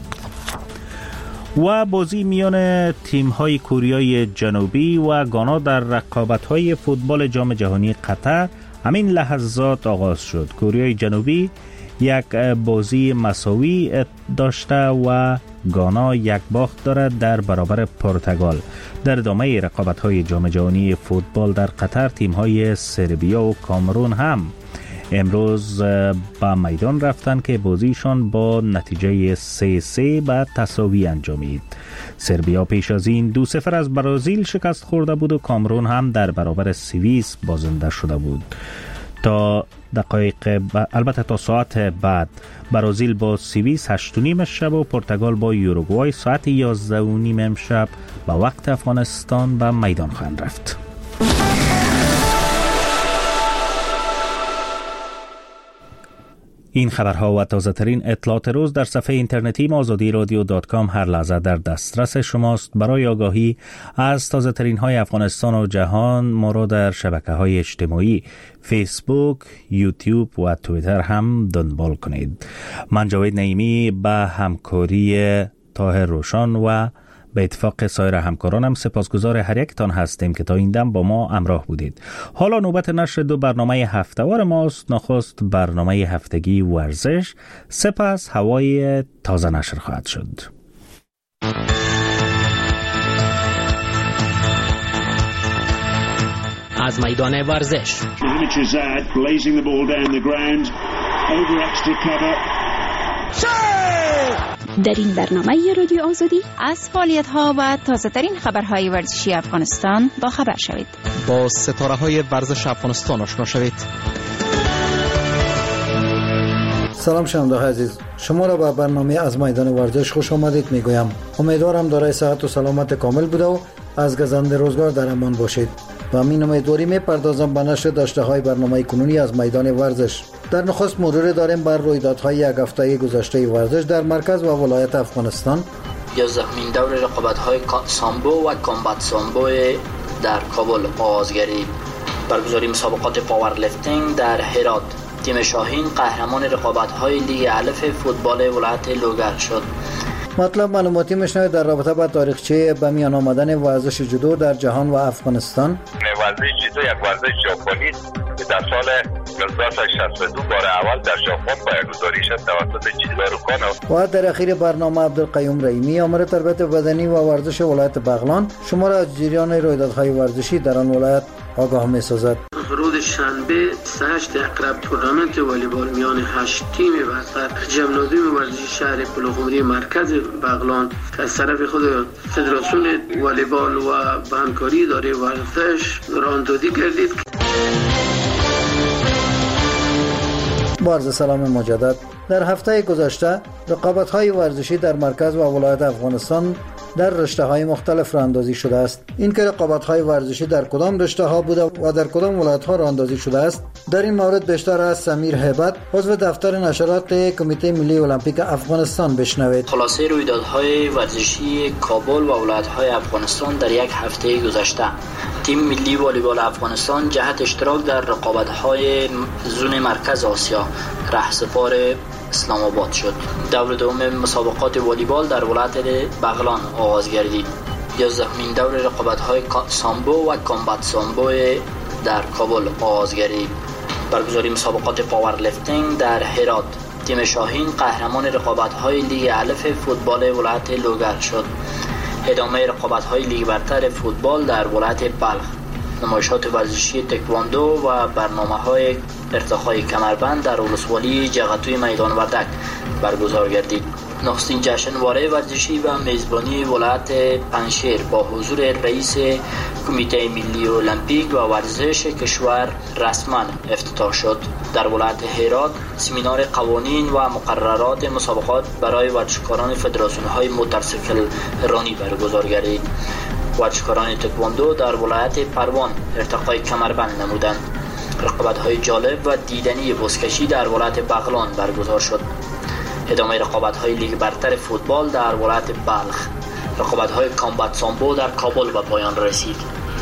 و بازی میان تیم‌های کوریای جنوبی و گانا در رقابت‌های فوتبال جام جهانی قطر همین لحظات آغاز شد. کوریای جنوبی یک بازی مساوی داشته و گانا یک باخت دارد در برابر پرتغال. در ادامه رقابت‌های جام جهانی فوتبال در قطر، تیم‌های سربیا و کامرون هم امروز به میدان رفتند که بازیشان با نتیجه سه سه به تساوی انجامید. سربیا پیش از این دو صفر از برزیل شکست خورده بود و کامرون هم در برابر سوئیس بازنده شده بود. تا دقایق ب... البته تا ساعت بعد برزیل با سوئیس هشت و نیم شب و پرتغال با یوروگوای ساعت یازده و نیم امشب به وقت افغانستان به میدان خواهند رفت. این خبرها و تازه ترین اطلاعات روز در صفحه اینترنتی آزادی رادیو دات کام هر لحظه در دسترس شماست. برای آگاهی از تازه ترین های افغانستان و جهان ما را در شبکه های اجتماعی فیسبوک، یوتیوب و توییتر هم دنبال کنید. من جاوید نعیمی به همکاری طاهر روشان و به اتفاق سایر همکارانم سپاسگزار هر یکتان هستیم که تا این دم با ما همراه بودید. حالا نوبت نشر دو برنامه هفته‌وار ماست. نخست برنامه هفتگی ورزش، سپس هوای تازه نشر خواهد شد. از میدان ورزش در این برنامه رادیو آزادی از فعالیت‌ها و تازه‌ترین خبرهای ورزشی افغانستان با خبر شوید. با ستاره‌های ورزش افغانستان آشنا شوید. سلام شنونده عزیز، شما را به برنامه از میدان ورزش خوش آمدید میگویم. امیدوارم دارای صحت و سلامت کامل بوده و از گزند روزگار در امان باشید. و همین امیدواری میپردازم به نشر داشته‌های برنامه کنونی از میدان ورزش. در نخست مرور داریم بر رویدادهای یک هفته گذشته ورزش در مرکز و ولایت افغانستان. یازدهمین دور رقابت‌های سامبو و کامبات سامبو در کابل آغاز گردید. برگزاری مسابقات پاور لیفتینگ در هرات. تیم شاهین قهرمان رقابت‌های لیگ الف فوتبال ولایت لوگر شد. مطلب معلوماتی میشنوید در رابطه با تاریخچه به میان آمدن ورزش جودو در جهان و افغانستان. ورزش جودو یک ورزش ژاپنی که در سال هزار و نهصد و شصت و دو بار اول در ژاپن پایه‌گذاری شد توسط جیدارو کانو. و در اخیر برنامه عبدالقیوم رحیمی آمر تربیت بدنی و ورزش ولایت بغلان شما را از جریان رویدادهای ورزشی در آن ولایت آگاه می‌سازد. روز شنبه هشت اقرب تورنمنت والیبال میان هشت تیم برتر جمنازیوم ورزشی شهر پلخمری مرکز بغلان که از طرف خود فدراسیون والیبال و به همکاری اداره ورزش راهاندازی گردید. با عرض سلام مجدد. در هفته گذشته رقابت‌های ورزشی در مرکز و ولایت افغانستان در رشته‌های مختلف راهاندازی شده است. این که رقابت‌های ورزشی در کدام رشته‌ها بوده و در کدام ولایت‌ها راهاندازی شده است، در این مورد بیشتر از سمیر هیبت عضو دفتر نشرات کمیته ملی المپیک افغانستان بشنوید. خلاصه رویدادهای ورزشی کابل و ولایت‌های افغانستان در یک هفته گذشته. تیم ملی والیبال افغانستان جهت اشتراک در رقابت‌های زون مرکز آسیا رهسپار اسلام آباد شد. دور دوم مسابقات والیبال در ولایت بغلان آغاز گردید. یازدهمین دور رقابت‌های سامبو و کامبات سامبو در کابل آغاز گردید. برگزاری مسابقات پاور لیفتینگ در هرات. تیم شاهین قهرمان رقابت‌های لیگ الف فوتبال ولایت لوگر شد. ادامه رقابت‌های لیگ برتر فوتبال در ولایت بلخ. نمایشات ورزشی تکواندو و برنامه‌های ارتقای کمربند در ولسوالی جغتوی میدان وردک برگزار گردید. نخستین جشنواره ورزشی و میزبانی ولایت پنشیر با حضور رئیس کمیته ملی المپیک و ورزش کشور رسما افتتاح شد. در ولایت هرات سمینار قوانین و مقررات مسابقات برای ورزشکاران فدراسیون‌های موتورسیکل رانی برگزار گردید. ورزشکاران تکواندو در ولایت پروان ارتقای کمربند نمودند. رقابت‌های جالب و دیدنی بزکشی در ولایت بغلان برگزار شد. ادامه رقابت‌های لیگ برتر فوتبال در ولایت بلخ. رقابت‌های کامبات سامبو در کابل به پایان رسید.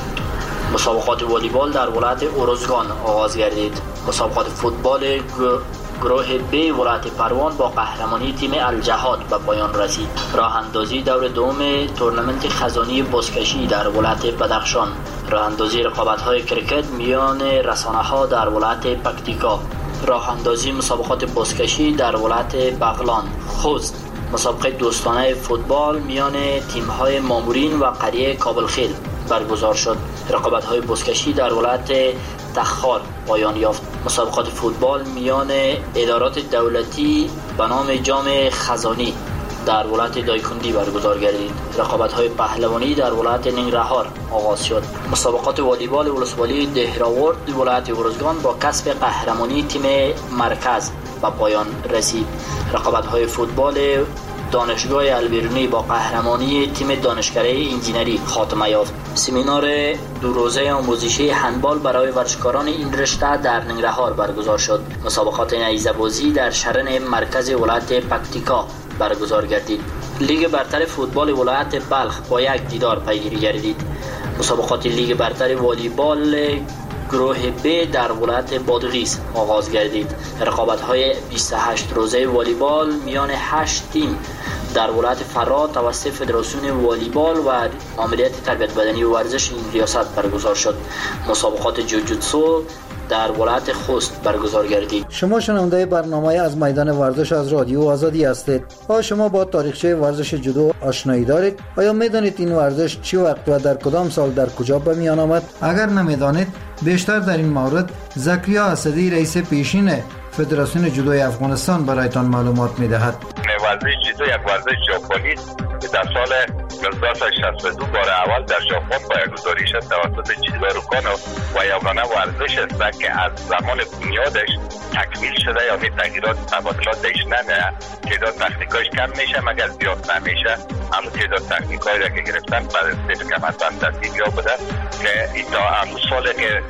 مسابقات والیبال در ولایت اروزگان آغاز گردید. مسابقات فوتبال گروه B ولایت پروان با قهرمانی تیم الجهاد به پایان رسید. راه اندازی دور دوم تورنمنت خزانی بزکشی در ولایت بدخشان. راه اندازی رقابت‌های کرکت میان رسانه‌ها در ولایت پکتیکا. راه اندازی مسابقات بزکشی در ولایت بغلان. خوست. مسابقه دوستانه فوتبال میان تیم‌های مامورین و قریه کابلخیل برگزار شد. رقابت‌های بزکشی در ولایت تخار پایان یافت. مسابقات فوتبال میان ادارات دولتی به نام جام خزانی در ولایت دایکندی برگزار گردید. رقابت‌های پهلوانی در ولایت ننگرهار آغاز شد. مسابقات والیبال ولسوالی دهراورد ولایت ارزگان با کسب قهرمانی تیم مرکز به پایان رسید. رقابت‌های فوتبال دانشگاه البرونی با قهرمانی تیم دانشکده انجینری خاتمه یافت. سمینار دو روزه آموزشی هندبال برای ورزشکاران این رشته در ننگرهار برگزار شد. مسابقات نیزه‌بازی در شرن مرکز ولایت پکتیکا برگزار گردید. لیگ برتر فوتبال ولایت بلخ با یک دیدار پیگیری گردید. مسابقات لیگ برتر والیبال گروه B در ولایت بادغیس آغاز گردید. رقابت‌های بیست و هشت روزه والیبال میان هشت تیم در ولایت فرات توسط فدراسیون والیبال و ماموریت تربیت بدنی و ورزش این ریاست برگزار شد. مسابقات جوجوتسو در ولایت خوست برگزار گردید. شما شنونده برنامه از میدان ورزش از رادیو آزادی هستید. آیا شما با تاریخچه ورزش جودو آشنایی دارید؟ آیا میدانید این ورزش چی وقت و در کدام سال در کجا به میان آمد؟ اگر نمیدانید بیشتر در این مورد زکریا اسدی رئیس پیشین فدراسیون جودوی افغانستان برایتان معلومات میدهد. ورزش جودو یک ورزش ژاپنی که در سال هزار و نهصد و شصت و دو بار اول در ژاپن پایه‌گذاری شد توسط جیدارو کانو و یگانه ورزش است که از زمان بنیادش تکمیل شده، یعنی تغییرات تبادلات درش نمیاد. تعداد تکنیکایش کم میشه مگر زیاد نمیشه. اما تعداد تکنیکایی را که گرفتن بعد از سه کمربند دستگیری ها بوده که این تا همون سال که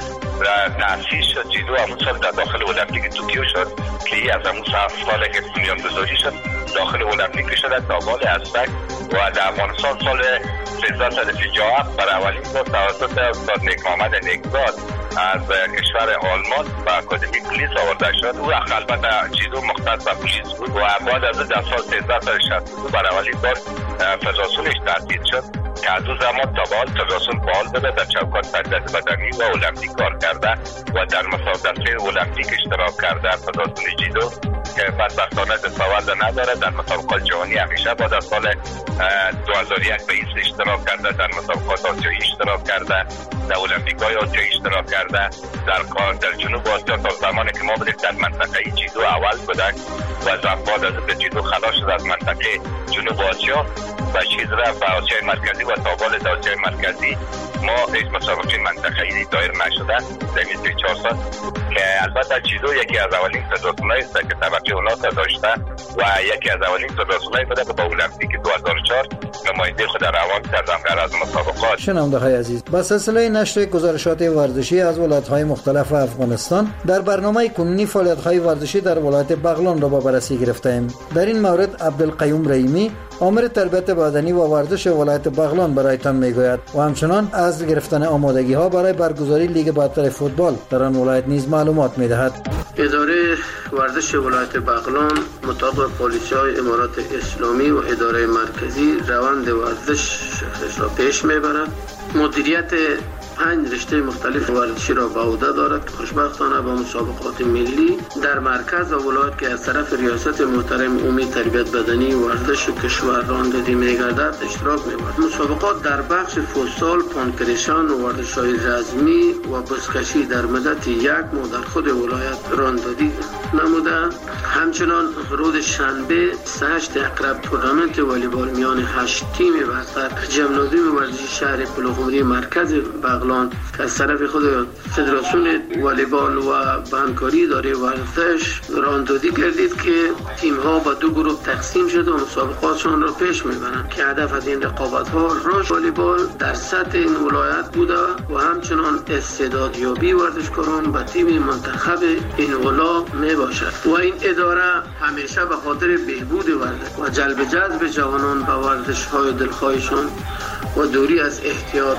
تأسیس شد جودو، همون سال در داخل المپیک توکیو شد که از همون سال که بنیانگذاری شد داخل المپیک شده تا بال اسبک و در افغانستان سال هزار و سیصد و پنجاه و هفت برای اولین بار توسط استاد نیک محمد نیکزاد از کشور آلمان و اکادمی پلیس آورده شد. او البته چیزو مختص به پلیس بود و بعد از در سال سیزده شصت و دو برای اولین بار فدراسیونش تأسیس شد که از او زمان تا به حال فدراسیون فعال بوده، در چوکات تربیت بدنی و المپیک کار کرده و در مسابقات المپیک اشتراک کرده. فدراسیون جیدو که بدبختانه دستاورد نداره، در مسابقات جهانی همیشه بعد از سال دو هزار و یک به ایست اشتراک کرده، در مسابقات آسیایی اشتراک کرده، در المپیک‌های آسیایی اشتراک کرده. در در جنوب آسیا تا زمانی که ما بودیم در منطقه جیدو اول بودن و بعد از اینکه جیدو خلاص شد از منطقه جنوب آسیا و چیز رفت به آسیای مرکزی و تا بالای آسیای مرکزی ما هیچ مسابقه منطقه‌ای دایر نشده در این چهار سال که البته جیدو یکی از اولین فدراسیون‌هایی است که طبقه اونا داشته و یکی از اولین فدراسیون‌هایی بوده که با المپیک دو هزار و چهار نماینده خود روان کردن در از مسابقات. شنونده‌های عزیز، با سلسله نشر گزارشات ورزشی از ولایت‌های مختلف افغانستان در برنامه کنونی فعالیت‌های ورزشی در ولایت بغلان را با بررسی گرفتیم. در این مورد عبدالقیوم رحیمی، آمر تربیت بدنی و ورزش ولایت بغلان برایتان میگوید و همچنان از گرفتن آمادگی‌ها برای برگزاری لیگ برتر فوتبال در آن ولایت نیز معلومات می‌دهد. اداره ورزش ولایت بغلان مطابق پالیسی‌های امارات اسلامی و اداره مرکزی روند ورزش را پیش میبرد. مدیریت پنج رشته مختلف ورزشی را به عهده دارد که خوشبختانه با مسابقات ملی در مرکز و ولایت که از طرف ریاست محترم امید تربیت بدنی و ورزش کشور راندادی می‌گردد اشتراک می‌برد. مسابقات در بخش فوتسال، پانکریشان و ورزش‌های رزمی و بزکشی در مدت یک ماه در خود ولایت راندادی نموده. همچنان روز شنبه سهشت اقرب تورنمنت والیبال میان هشت تیم برتر جمنازیوم ورزشی شهر پلخمری مرکز بغلان که از طرف خود فدراسیون والیبال و همکاری اداره ورزش راندادی کردید که تیم ها به دو گروه تقسیم شد و مسابقاتشان را پیش میبرند که هدف از این رقابت ها رشد والیبال در سطح این ولایت بوده و همچنان استعدادیابی ورزشکاران به تیم منتخب این ولا می باشد و این اداره همیشه به خاطر بهبود ورزش و جلب جذب جوانان به ورزش های دلخواهشان و دوری از احتیاط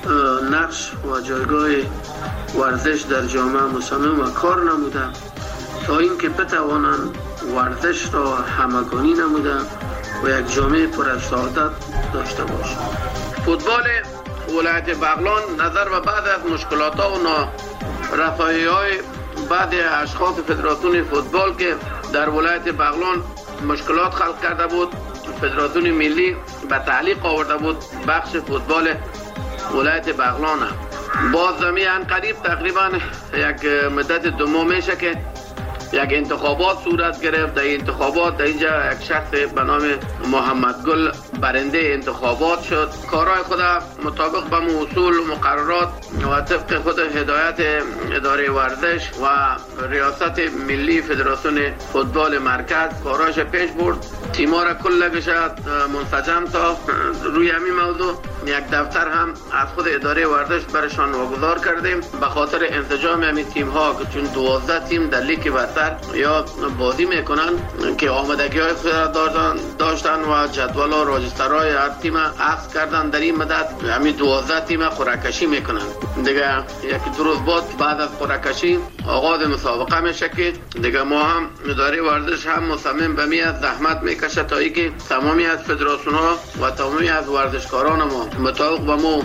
نقش و جایگاه ورزش در جامعه مصمم و کار نموده تا اینکه بتوانند ورزش را همگانی نموده و یک جامعه پر از سعادت داشته باشند. فوتبال ولایت بغلان نظر به بعد از مشکلات ها و نارسایی های بعضی اشخاص فدراسیون فوتبال که در ولایت بغلان مشکلات خلق کرده بود، فدراسیون ملی به تعلیق آورده بود بخش فوتبال ولایت بغلان. باز زمین قریب تقریبا یک مدت دو ماه میشه که یک انتخابات صورت گرفت. در انتخابات در اینجا یک شخص به نام محمد گل برنده انتخابات شد. کارهای خود مطابق به اصول و مقررات و طبق خود هدایت اداره ورزش و ریاست ملی فدراسیون فوتبال مرکز کارهاش پیش برد. تیما را کلش منسجم تا روی همین موضوع یک دفتر هم از خود اداره ورزش برشان واگذار کردیم به خاطر انسجام همین تیم ها که چون دوازده تیم در لیگ برتر یا بازی میکنن که آمادگی های خود داشتن و جدول و راجسترهای هر تیم عکس کردن. در این مدت همین دوازده تیم قرعه‌کشی میکنن. دیگه یک دو روز بعد از قرعه‌کشی آغاز مسابقه میشه که دیگه ما هم اداره ورزش هم مصمم به می از زحمت میکشه تا اینکه تمامی از فدراسیون ها و تمامی از ورزشکاران ما مطابق با ما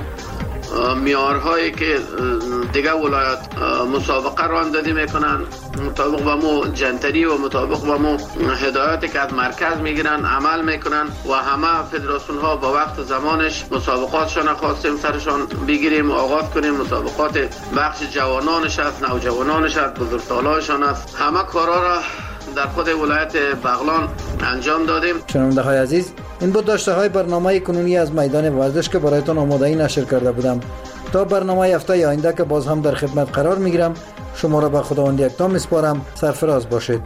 میارهایی که دیگه ولایت مسابقه راندادی میکنن مطابق با مو جنتری و مطابق با مو هدایاتی که از مرکز میگیرن عمل میکنن و همه فدراسیون ها با وقت زمانش مسابقاتشان خواستیم سرشان بگیریم و آغاز کنیم. مسابقات بخش جوانانش است، نوجوانانش است، بزرگسالانشان است. همه کارا را در خود ولایت بغلان انجام دادیم. شنونده های عزیز، این بود داشته های برنامه کنونی از میدان ورزش که برایتان آماده‌ای نشر کرده بودم. تا برنامه هفته آینده که باز هم در خدمت قرار میگیرم، شما را به خداوند یکتا میسپارم. سرفراز باشید.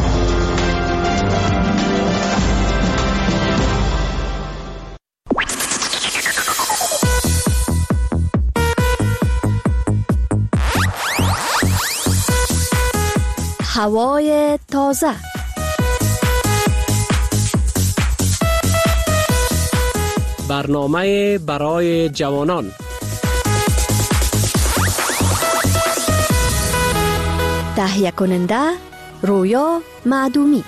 هوای تازه، برنامه برای جوانان، تهیه کننده رویا معدومی.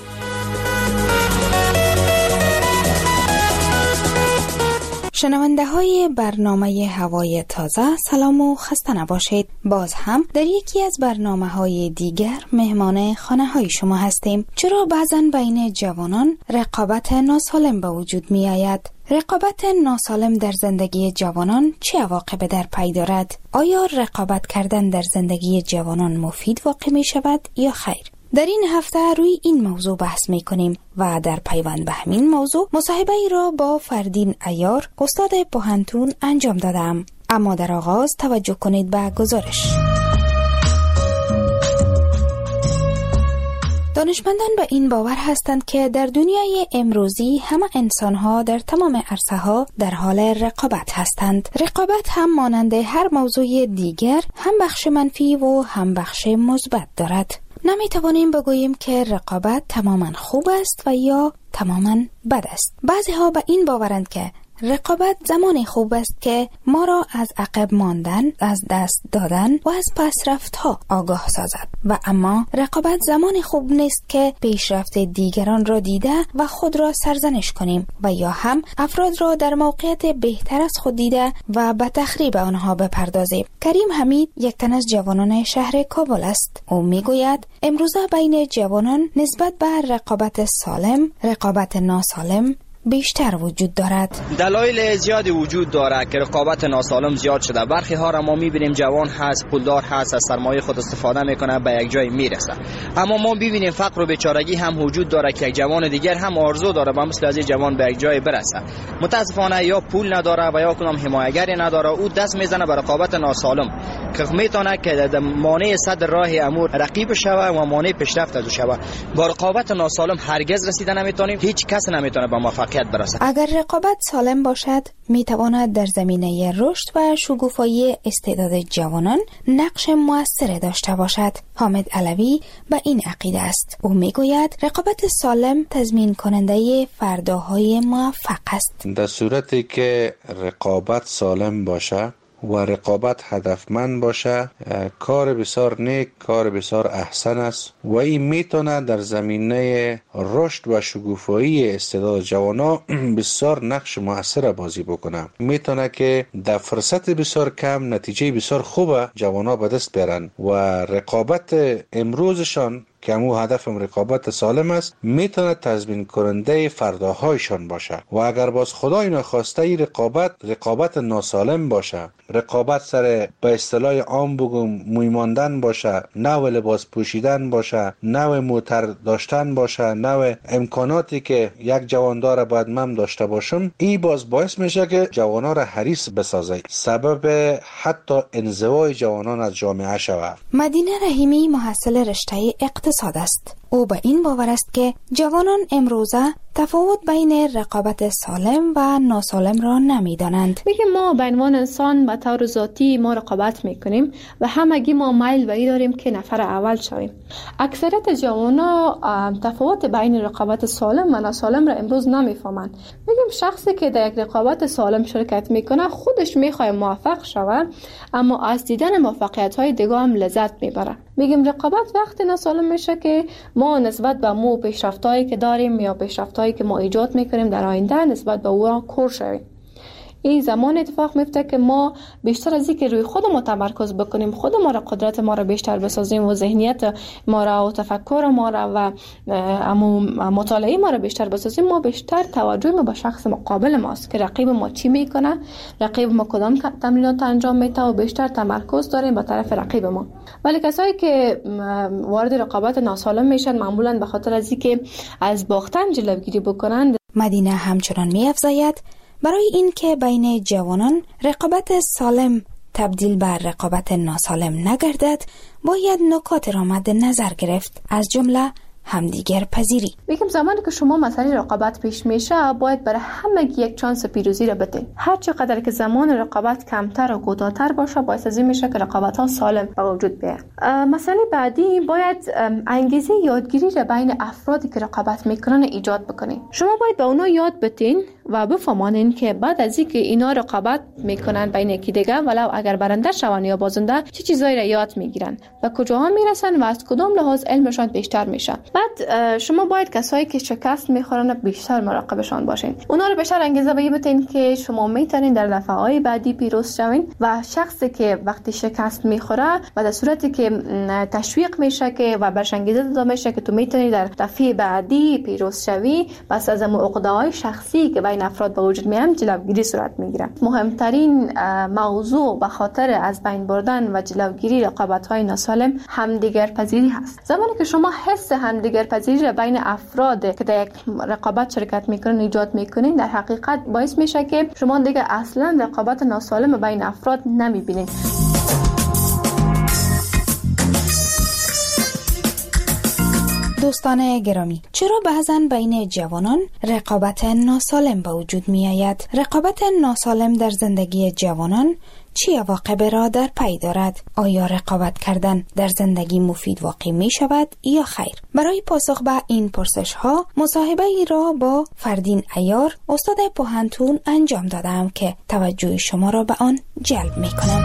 شنونده های برنامه هوای تازه، سلام و خسته نباشید. باز هم در یکی از برنامه های دیگر مهمان خانه های شما هستیم. چرا بعضا بین جوانان رقابت ناسالم به وجود می آید؟ رقابت ناسالم در زندگی جوانان چه عواقب در پی دارد؟ آیا رقابت کردن در زندگی جوانان مفید واقع می شود یا خیر؟ در این هفته روی این موضوع بحث می کنیم و در پیوند به همین موضوع مصاحبه ای را با فردین عیار، استاد پوهنتون انجام دادم. اما در آغاز توجه کنید به گزارش. دانشمندان به این باور هستند که در دنیای امروزی همه انسان‌ها در تمام عرصه‌ها در حال رقابت هستند. رقابت هم مانند هر موضوع دیگر هم بخش منفی و هم بخش مثبت دارد. نمی توانیم بگوییم که رقابت تماما خوب است و یا تماما بد است. بعضی ها به این باورند که رقابت زمان خوب است که ما را از عقب ماندن، از دست دادن و از پسرفت ها آگاه سازد و اما رقابت زمان خوب نیست که پیشرفت دیگران را دیده و خود را سرزنش کنیم و یا هم افراد را در موقعیت بهتر از خود دیده و به تخریب آنها بپردازیم. کریم حمید یک تن از جوانان شهر کابل است. او میگوید امروزه بین جوانان نسبت به رقابت سالم، رقابت ناسالم بیشتر وجود دارد. دلایل زیادی وجود دارد که رقابت ناسالم زیاد شده. برخی ها را ما میبینیم جوان هست، پولدار هست، از سرمایه خود استفاده میکنه، به یک جای میرسه. اما ما ببینیم فقر و بیچارگی هم وجود داره که یک جوان دیگر هم آرزو داره با مثل از این جوان به یک جای برسه. متاسفانه یا پول نداره و یا کدام حمایتگری نداره، او دست میزنه به رقابت ناسالم که میتونه که مانع صد راه امور رقیب شوه و مانع پیشرفت از شوه. با رقابت ناسالم هرگز رسیدن نمیتونیم، هیچ کس نمیتونه به موفقیت برسه. اگر رقابت سالم باشد میتواند در زمینه رشد و شکوفایی استعداد جوانان نقش مؤثر داشته باشد. حامد علوی به این عقیده است. او میگوید رقابت سالم تضمین کننده فرداهای موفق است. در صورتی که رقابت سالم باشه و رقابت هدفمند باشه، کار بسیار نیک، کار بسیار احسن است و این میتونه در زمینه رشد و شکوفایی استعداد جوانا بسیار نقش مؤثر بازی بکنه. میتونه که در فرصت بسیار کم نتیجه بسیار خوب جوانا به دست بیارن و رقابت امروزشان که همو هدفم رقابت سالم است میتونه تضمین کننده فرداهایشان باشه. و اگر باز خدای نخواسته ای رقابت رقابت ناسالم باشه، رقابت سر به اصطلاح عام بگم موی ماندن باشه، نوع لباس پوشیدن باشه، نوع موتر داشتن باشه، نوع امکاناتی که یک جوان داره باید من داشته باشم، این باز باعث میشه که جوانا را حریص بسازه، سبب حتی انزوای جوانان از جامعه شود. مدینه رحیمی محصل رشته اقتصاد است. او به این باور است که جوانان امروزه تفاوت بین رقابت سالم و ناسالم را نمیدانند. میگه ما به عنوان انسان به طور ذاتی ما رقابت میکنیم و همگی ما میل به این داریم که نفر اول شویم. اکثریت جوانا تفاوت بین رقابت سالم و ناسالم را امروز نمیفهمند. میگیم شخصی که در یک رقابت سالم شرکت میکنه خودش میخواد موفق شود، اما از دیدن موفقیت های دیگه هم لذت میبره. میگیم رقابت وقتی ناسالم میشه که ما نسبت به مو پیشرفتایی که داریم یا پیشرفتایی که ما ایجاد میکنیم در آینده نسبت به او کور شویم. این زمان اتفاق میفته که ما بیشتر از اینکه روی خودمون تمرکز بکنیم، خود ما را قدرت ما را بیشتر بسازیم و ذهنیت ما را و تفکر ما را و مطالعه ما را بیشتر بسازیم، ما بیشتر توجه ما به شخص مقابل ماست که رقیب ما چی میکنه، رقیب ما کدام تمرینات انجام میده و بیشتر تمرکز داریم به طرف رقیب ما. ولی کسایی که وارد رقابت ناسالم میشن معمولا به خاطر از اینکه از باختن جلوگیری بکنند. مدینه همچنان می‌افزاید برای این که بین جوانان رقابت سالم تبدیل بر رقابت ناسالم نگردد، باید نکات را مد نظر گرفت. از جمله همدیگر پذیری. میگم زمانی که شما مسئله رقابت پیش میشه باید برای همه یک چانس پیروزی را بدین. هر چقدر که زمان رقابت کمتر و کوتاه‌تر باشه باعث از این میشه که رقابت ها سالم به وجود بیاد. مسئله بعدی باید انگیزه یادگیری را بین افرادی که رقابت میکنن ایجاد بکنین. شما باید به اونا یاد بدین و بفهمانین که بعد از اینکه اینا رقابت میکنن بین یکی دیگه ولو اگر برنده شون یا بازنده چه چیزایی را یاد میگیرن و کجاها میرسن و از کدام لحاظ علمشان بیشتر میشه. بعد شما باید کسایی که شکست میخورن بیشتر مراقبشان باشین. اونا رو بیشتر انگیزه بدین که شما میتونین در دفعه‌های بعدی پیروز شوین و شخصی که وقتی شکست میخوره و در صورتی که تشویق میشه که و برش انگیزه داده میشه که تو میتونی در دفعه بعدی پیروز شوی، بس از اون عقده‌های شخصی که بین افراد به وجود میاد جلوگیری صورت میگیره. مهمترین موضوع به خاطر از بین بردن و جلوگیری رقابت‌های ناسالم همدیگر پذیری هست. زمانی که شما حس همدیگر پذیری را بین افراد که در یک رقابت شرکت میکنن ایجاد میکنین، در حقیقت باعث میشه که شما دیگه اصلا رقابت ناسالم بین افراد نمیبینید. دوستان گرامی، چرا بعضا بین جوانان رقابت ناسالم به وجود می آید؟ رقابت ناسالم در زندگی جوانان چی عواقب را در پی دارد؟ آیا رقابت کردن در زندگی مفید واقع می شود یا خیر؟ برای پاسخ به این پرسش ها مصاحبه ای را با فردین عیار استاد پوهنتون انجام دادم که توجه شما را به آن جلب می کنم.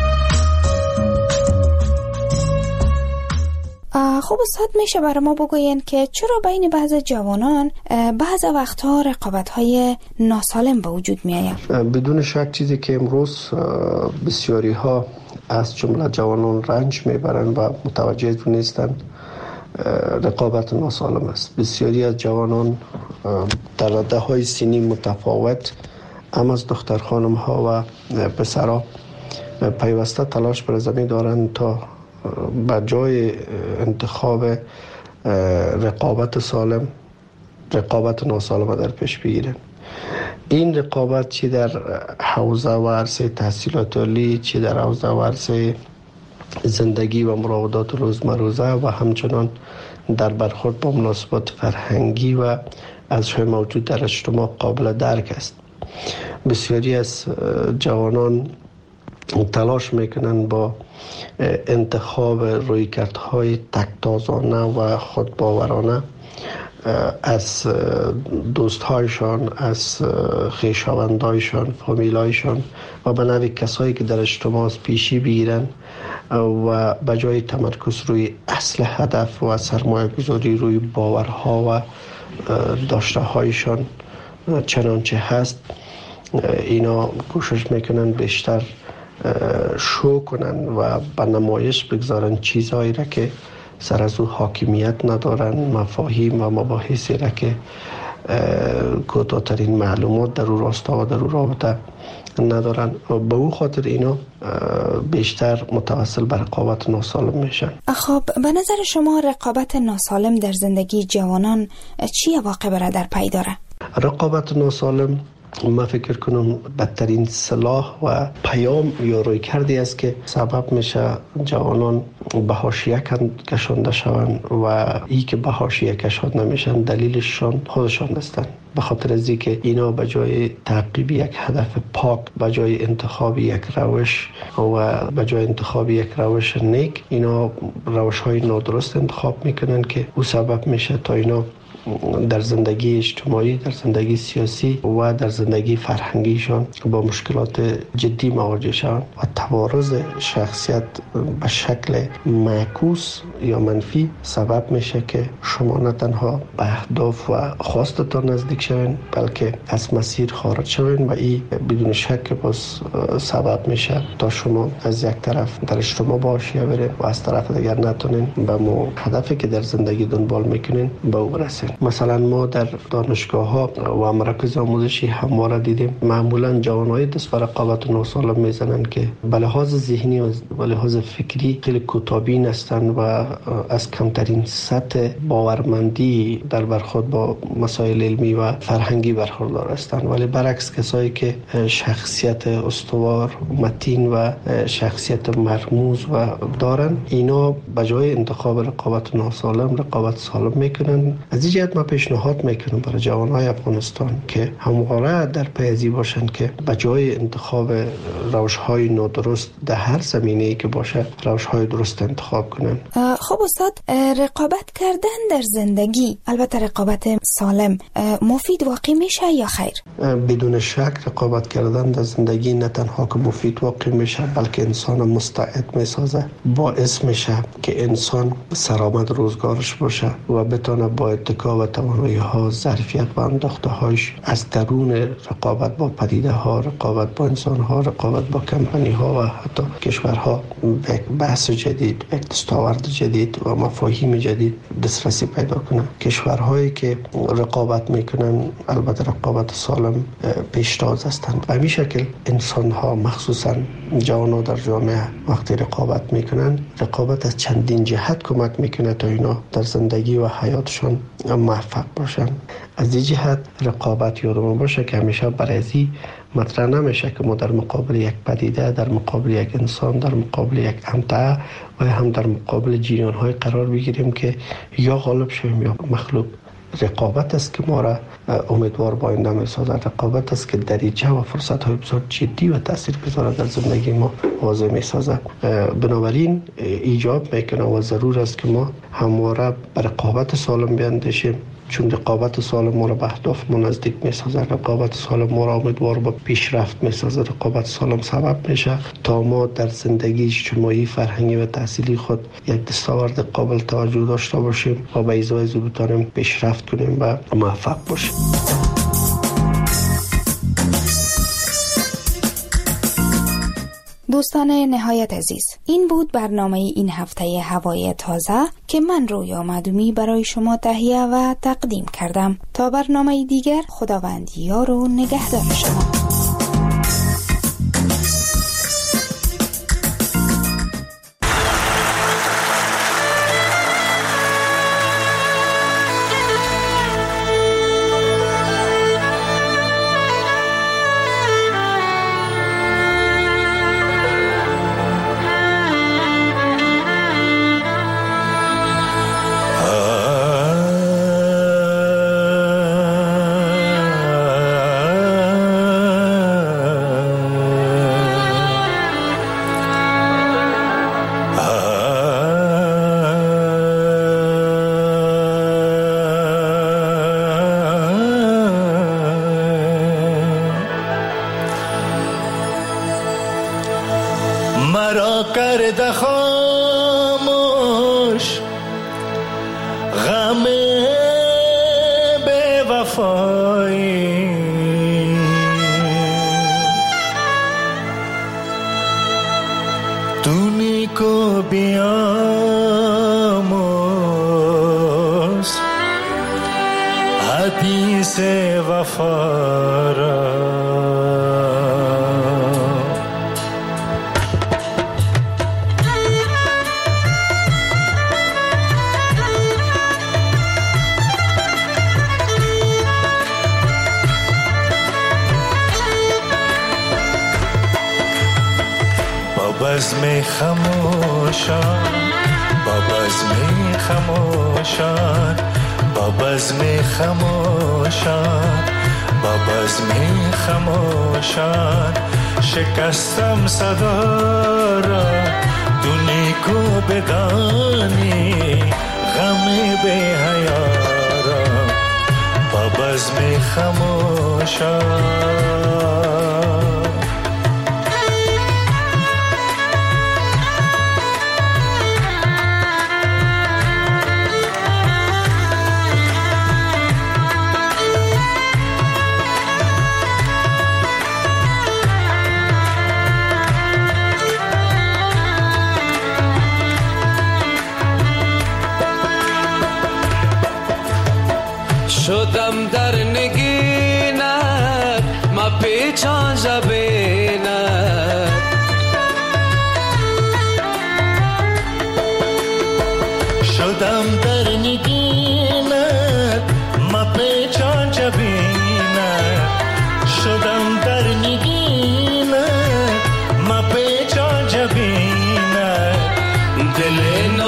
خب استاد، میشه برای ما بگوین که چرا بین بعض جوانان بعض وقتها رقابت‌های ناسالم به وجود می‌آید؟ بدون شک چیزی که امروز بسیاری ها از جمله جوانان رنج میبرند و متوجه نیستند رقابت ناسالم است. بسیاری از جوانان در رده‌های سنی متفاوت هم از دختر خانم ها و پسرها پیوسته تلاش بر زمین دارند تا به جای انتخاب رقابت سالم رقابت ناسالم در پیش بگیرن. این رقابت چی در حوزه و عرصه تحصیلات عالی، چی در حوزه و عرصه زندگی و مراودات روزمروزه و همچنان در برخورد با مناسبات فرهنگی و اشیاء موجود در اجتماع قابل درک است. بسیاری از جوانان تلاش میکنن با انتخاب رویکردهای تک‌تازانه و خودباورانه از دوستهایشان، از خویشاوندایشان، فامیلایشان و به نوع کسایی که در اجتماع پیشی بگیرن و به جای تمرکز روی اصل هدف و سرمایه گذاری روی باورها و داشته هایشان چنانچه هست، اینا کوشش میکنن بیشتر شو کنن و به نمایش بگذارن چیزهایی را که سر از او حاکمیت ندارن، مفاهیم و مباحثی را که کوتاه‌ترین معلومات در او راستا و در او رابطه ندارن و به او خاطر اینا بیشتر متوسل به رقابت ناسالم میشن. خب به نظر شما رقابت ناسالم در زندگی جوانان چی عواقب را در پی داره؟ رقابت ناسالم من فکر کنم بدترین سلاح و پیام یا روی کردی است که سبب میشه جوانان به حاشیه کشانده شوند و ای که به حاشیه کشانده نمیشن دلیلشان خودشان هستند. به خاطر از اینکه اینا به جای تعقیب یک هدف پاک، به جای انتخاب یک روش و به جای انتخاب یک روش نیک، اینا روش های نادرست انتخاب میکنن که او سبب میشه تا اینا در زندگی اجتماعی، در زندگی سیاسی و در زندگی فرهنگیشان با مشکلات جدی مواجه شوند و توارث شخصیت به شکل معکوس یا منفی سبب میشه که شما نه تنها به اهداف و خواستتان نزدیک شوین بلکه از مسیر خارج شوین و این بدون شک باز سبب میشه تا شما از یک طرف در اجتماع باشید برید و از طرف دیگر نتونین به مو هدفی که در زندگی دنبال میکنین به او برسید. مثلا ما در دانشگاه ها و مراکز آموزشی همواره دیدیم معمولا جوانای دست به رقابت ناسالم میزنن که به لحاظ ذهنی و به لحاظ فکری خیلی کوتاه‌بین هستند و از کمترین سطح باورمندی در برخورد با مسائل علمی و فرهنگی برخوردار هستند، ولی برعکس کسایی که شخصیت استوار، متین و شخصیت مرموز و دارن، اینا به جای انتخاب رقابت ناسالم رقابت سالم میکنن. از این جهت ما پیشنهاد میکنم برای جوانهای افغانستان که همواره در پی باشن که به جای انتخاب روش‌های نادرست در هر زمینه‌ای که باشه روش‌های درست انتخاب کنن. خب استاد، رقابت کردن در زندگی، البته رقابت سالم، مفید واقع میشه یا خیر؟ بدون شک رقابت کردن در زندگی نه تنها که مفید واقع میشه بلکه انسان مستعد میسازه، باعث میشه که انسان سرآمد روزگارش باشه و بتونه با اتکا و توانایی‌ها، ظرفیت و انداخته‌هاش از درون رقابت با پدیده ها، رقابت با انسان ها، رقابت با کمپانی ها و حتی کشورها به بحث جدید، به دستاورد جدید و مفاهیم جدید دسترسی پیدا کنه. کشورهایی که رقابت میکنن البته رقابت سالم پیشتاز هستند. به همین شکل انسان ها مخصوصا جوانان در جامعه وقتی رقابت میکنن، رقابت از چندین جهت کمک میکنه تا اینا در زندگی و حیاتشون موفق باشن. از این جهت رقابت یادمون باشه که همیشه برای مطرح نمیشه که ما در مقابل یک پدیده، در مقابل یک انسان، در مقابل یک امتعه و هم در مقابل جریان‌های قرار بگیریم که یا غالب شویم یا مغلوب. رقابت است که ما را امیدوار با آینده می‌سازد. رقابت است که دریچه و فرصت‌های بسیار جدی و تاثیرگذار در زندگی ما واضح می‌سازد. بنابراین ایجاب میکنه و ضرور است که ما همواره به رقابت سالم بیاندیشیم، چون رقابت سالم ما را به اهداف ما نزدیک می‌سازد. رقابت سالم ما را امیدوار به پیشرفت می‌سازد. رقابت سالم سبب میشه تا ما در زندگی اجتماعی، فرهنگی و تحصیلی خود یک دستاورد قابل توجه داشته باشیم و به ازای زو بتوانیم پیشرفت کنیم و موفق باشیم. دوستان نهایت عزیز، این بود برنامه این هفته هوای تازه که من رویا معدومی برای شما تهیه و تقدیم کردم. تا برنامه دیگر، خداوند یار و نگهدار شما. بزم خموشان، با بزم خموشان، با بزم خموشان، با بزم خموشان، شکستم صدا را تو نیکو بدانی، غم به حیا را با بزم خموشان. شدم در نگینت ما پیچان زبینت، شدم در نگینت مپیچان جبینت شدم در نگینت مپیچان جبینت دل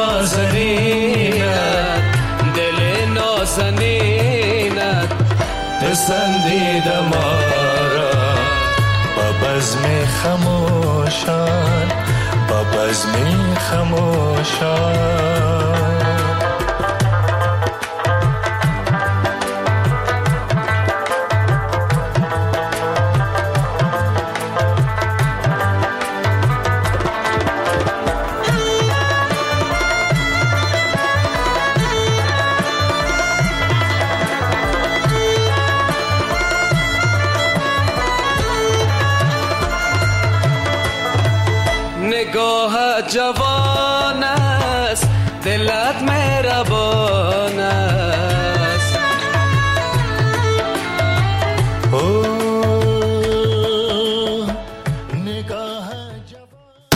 نازنینت دل نازنینت پسندیده ما را با بزم خموشان با بزم خموشان نگاه جوان است دلت مهربان است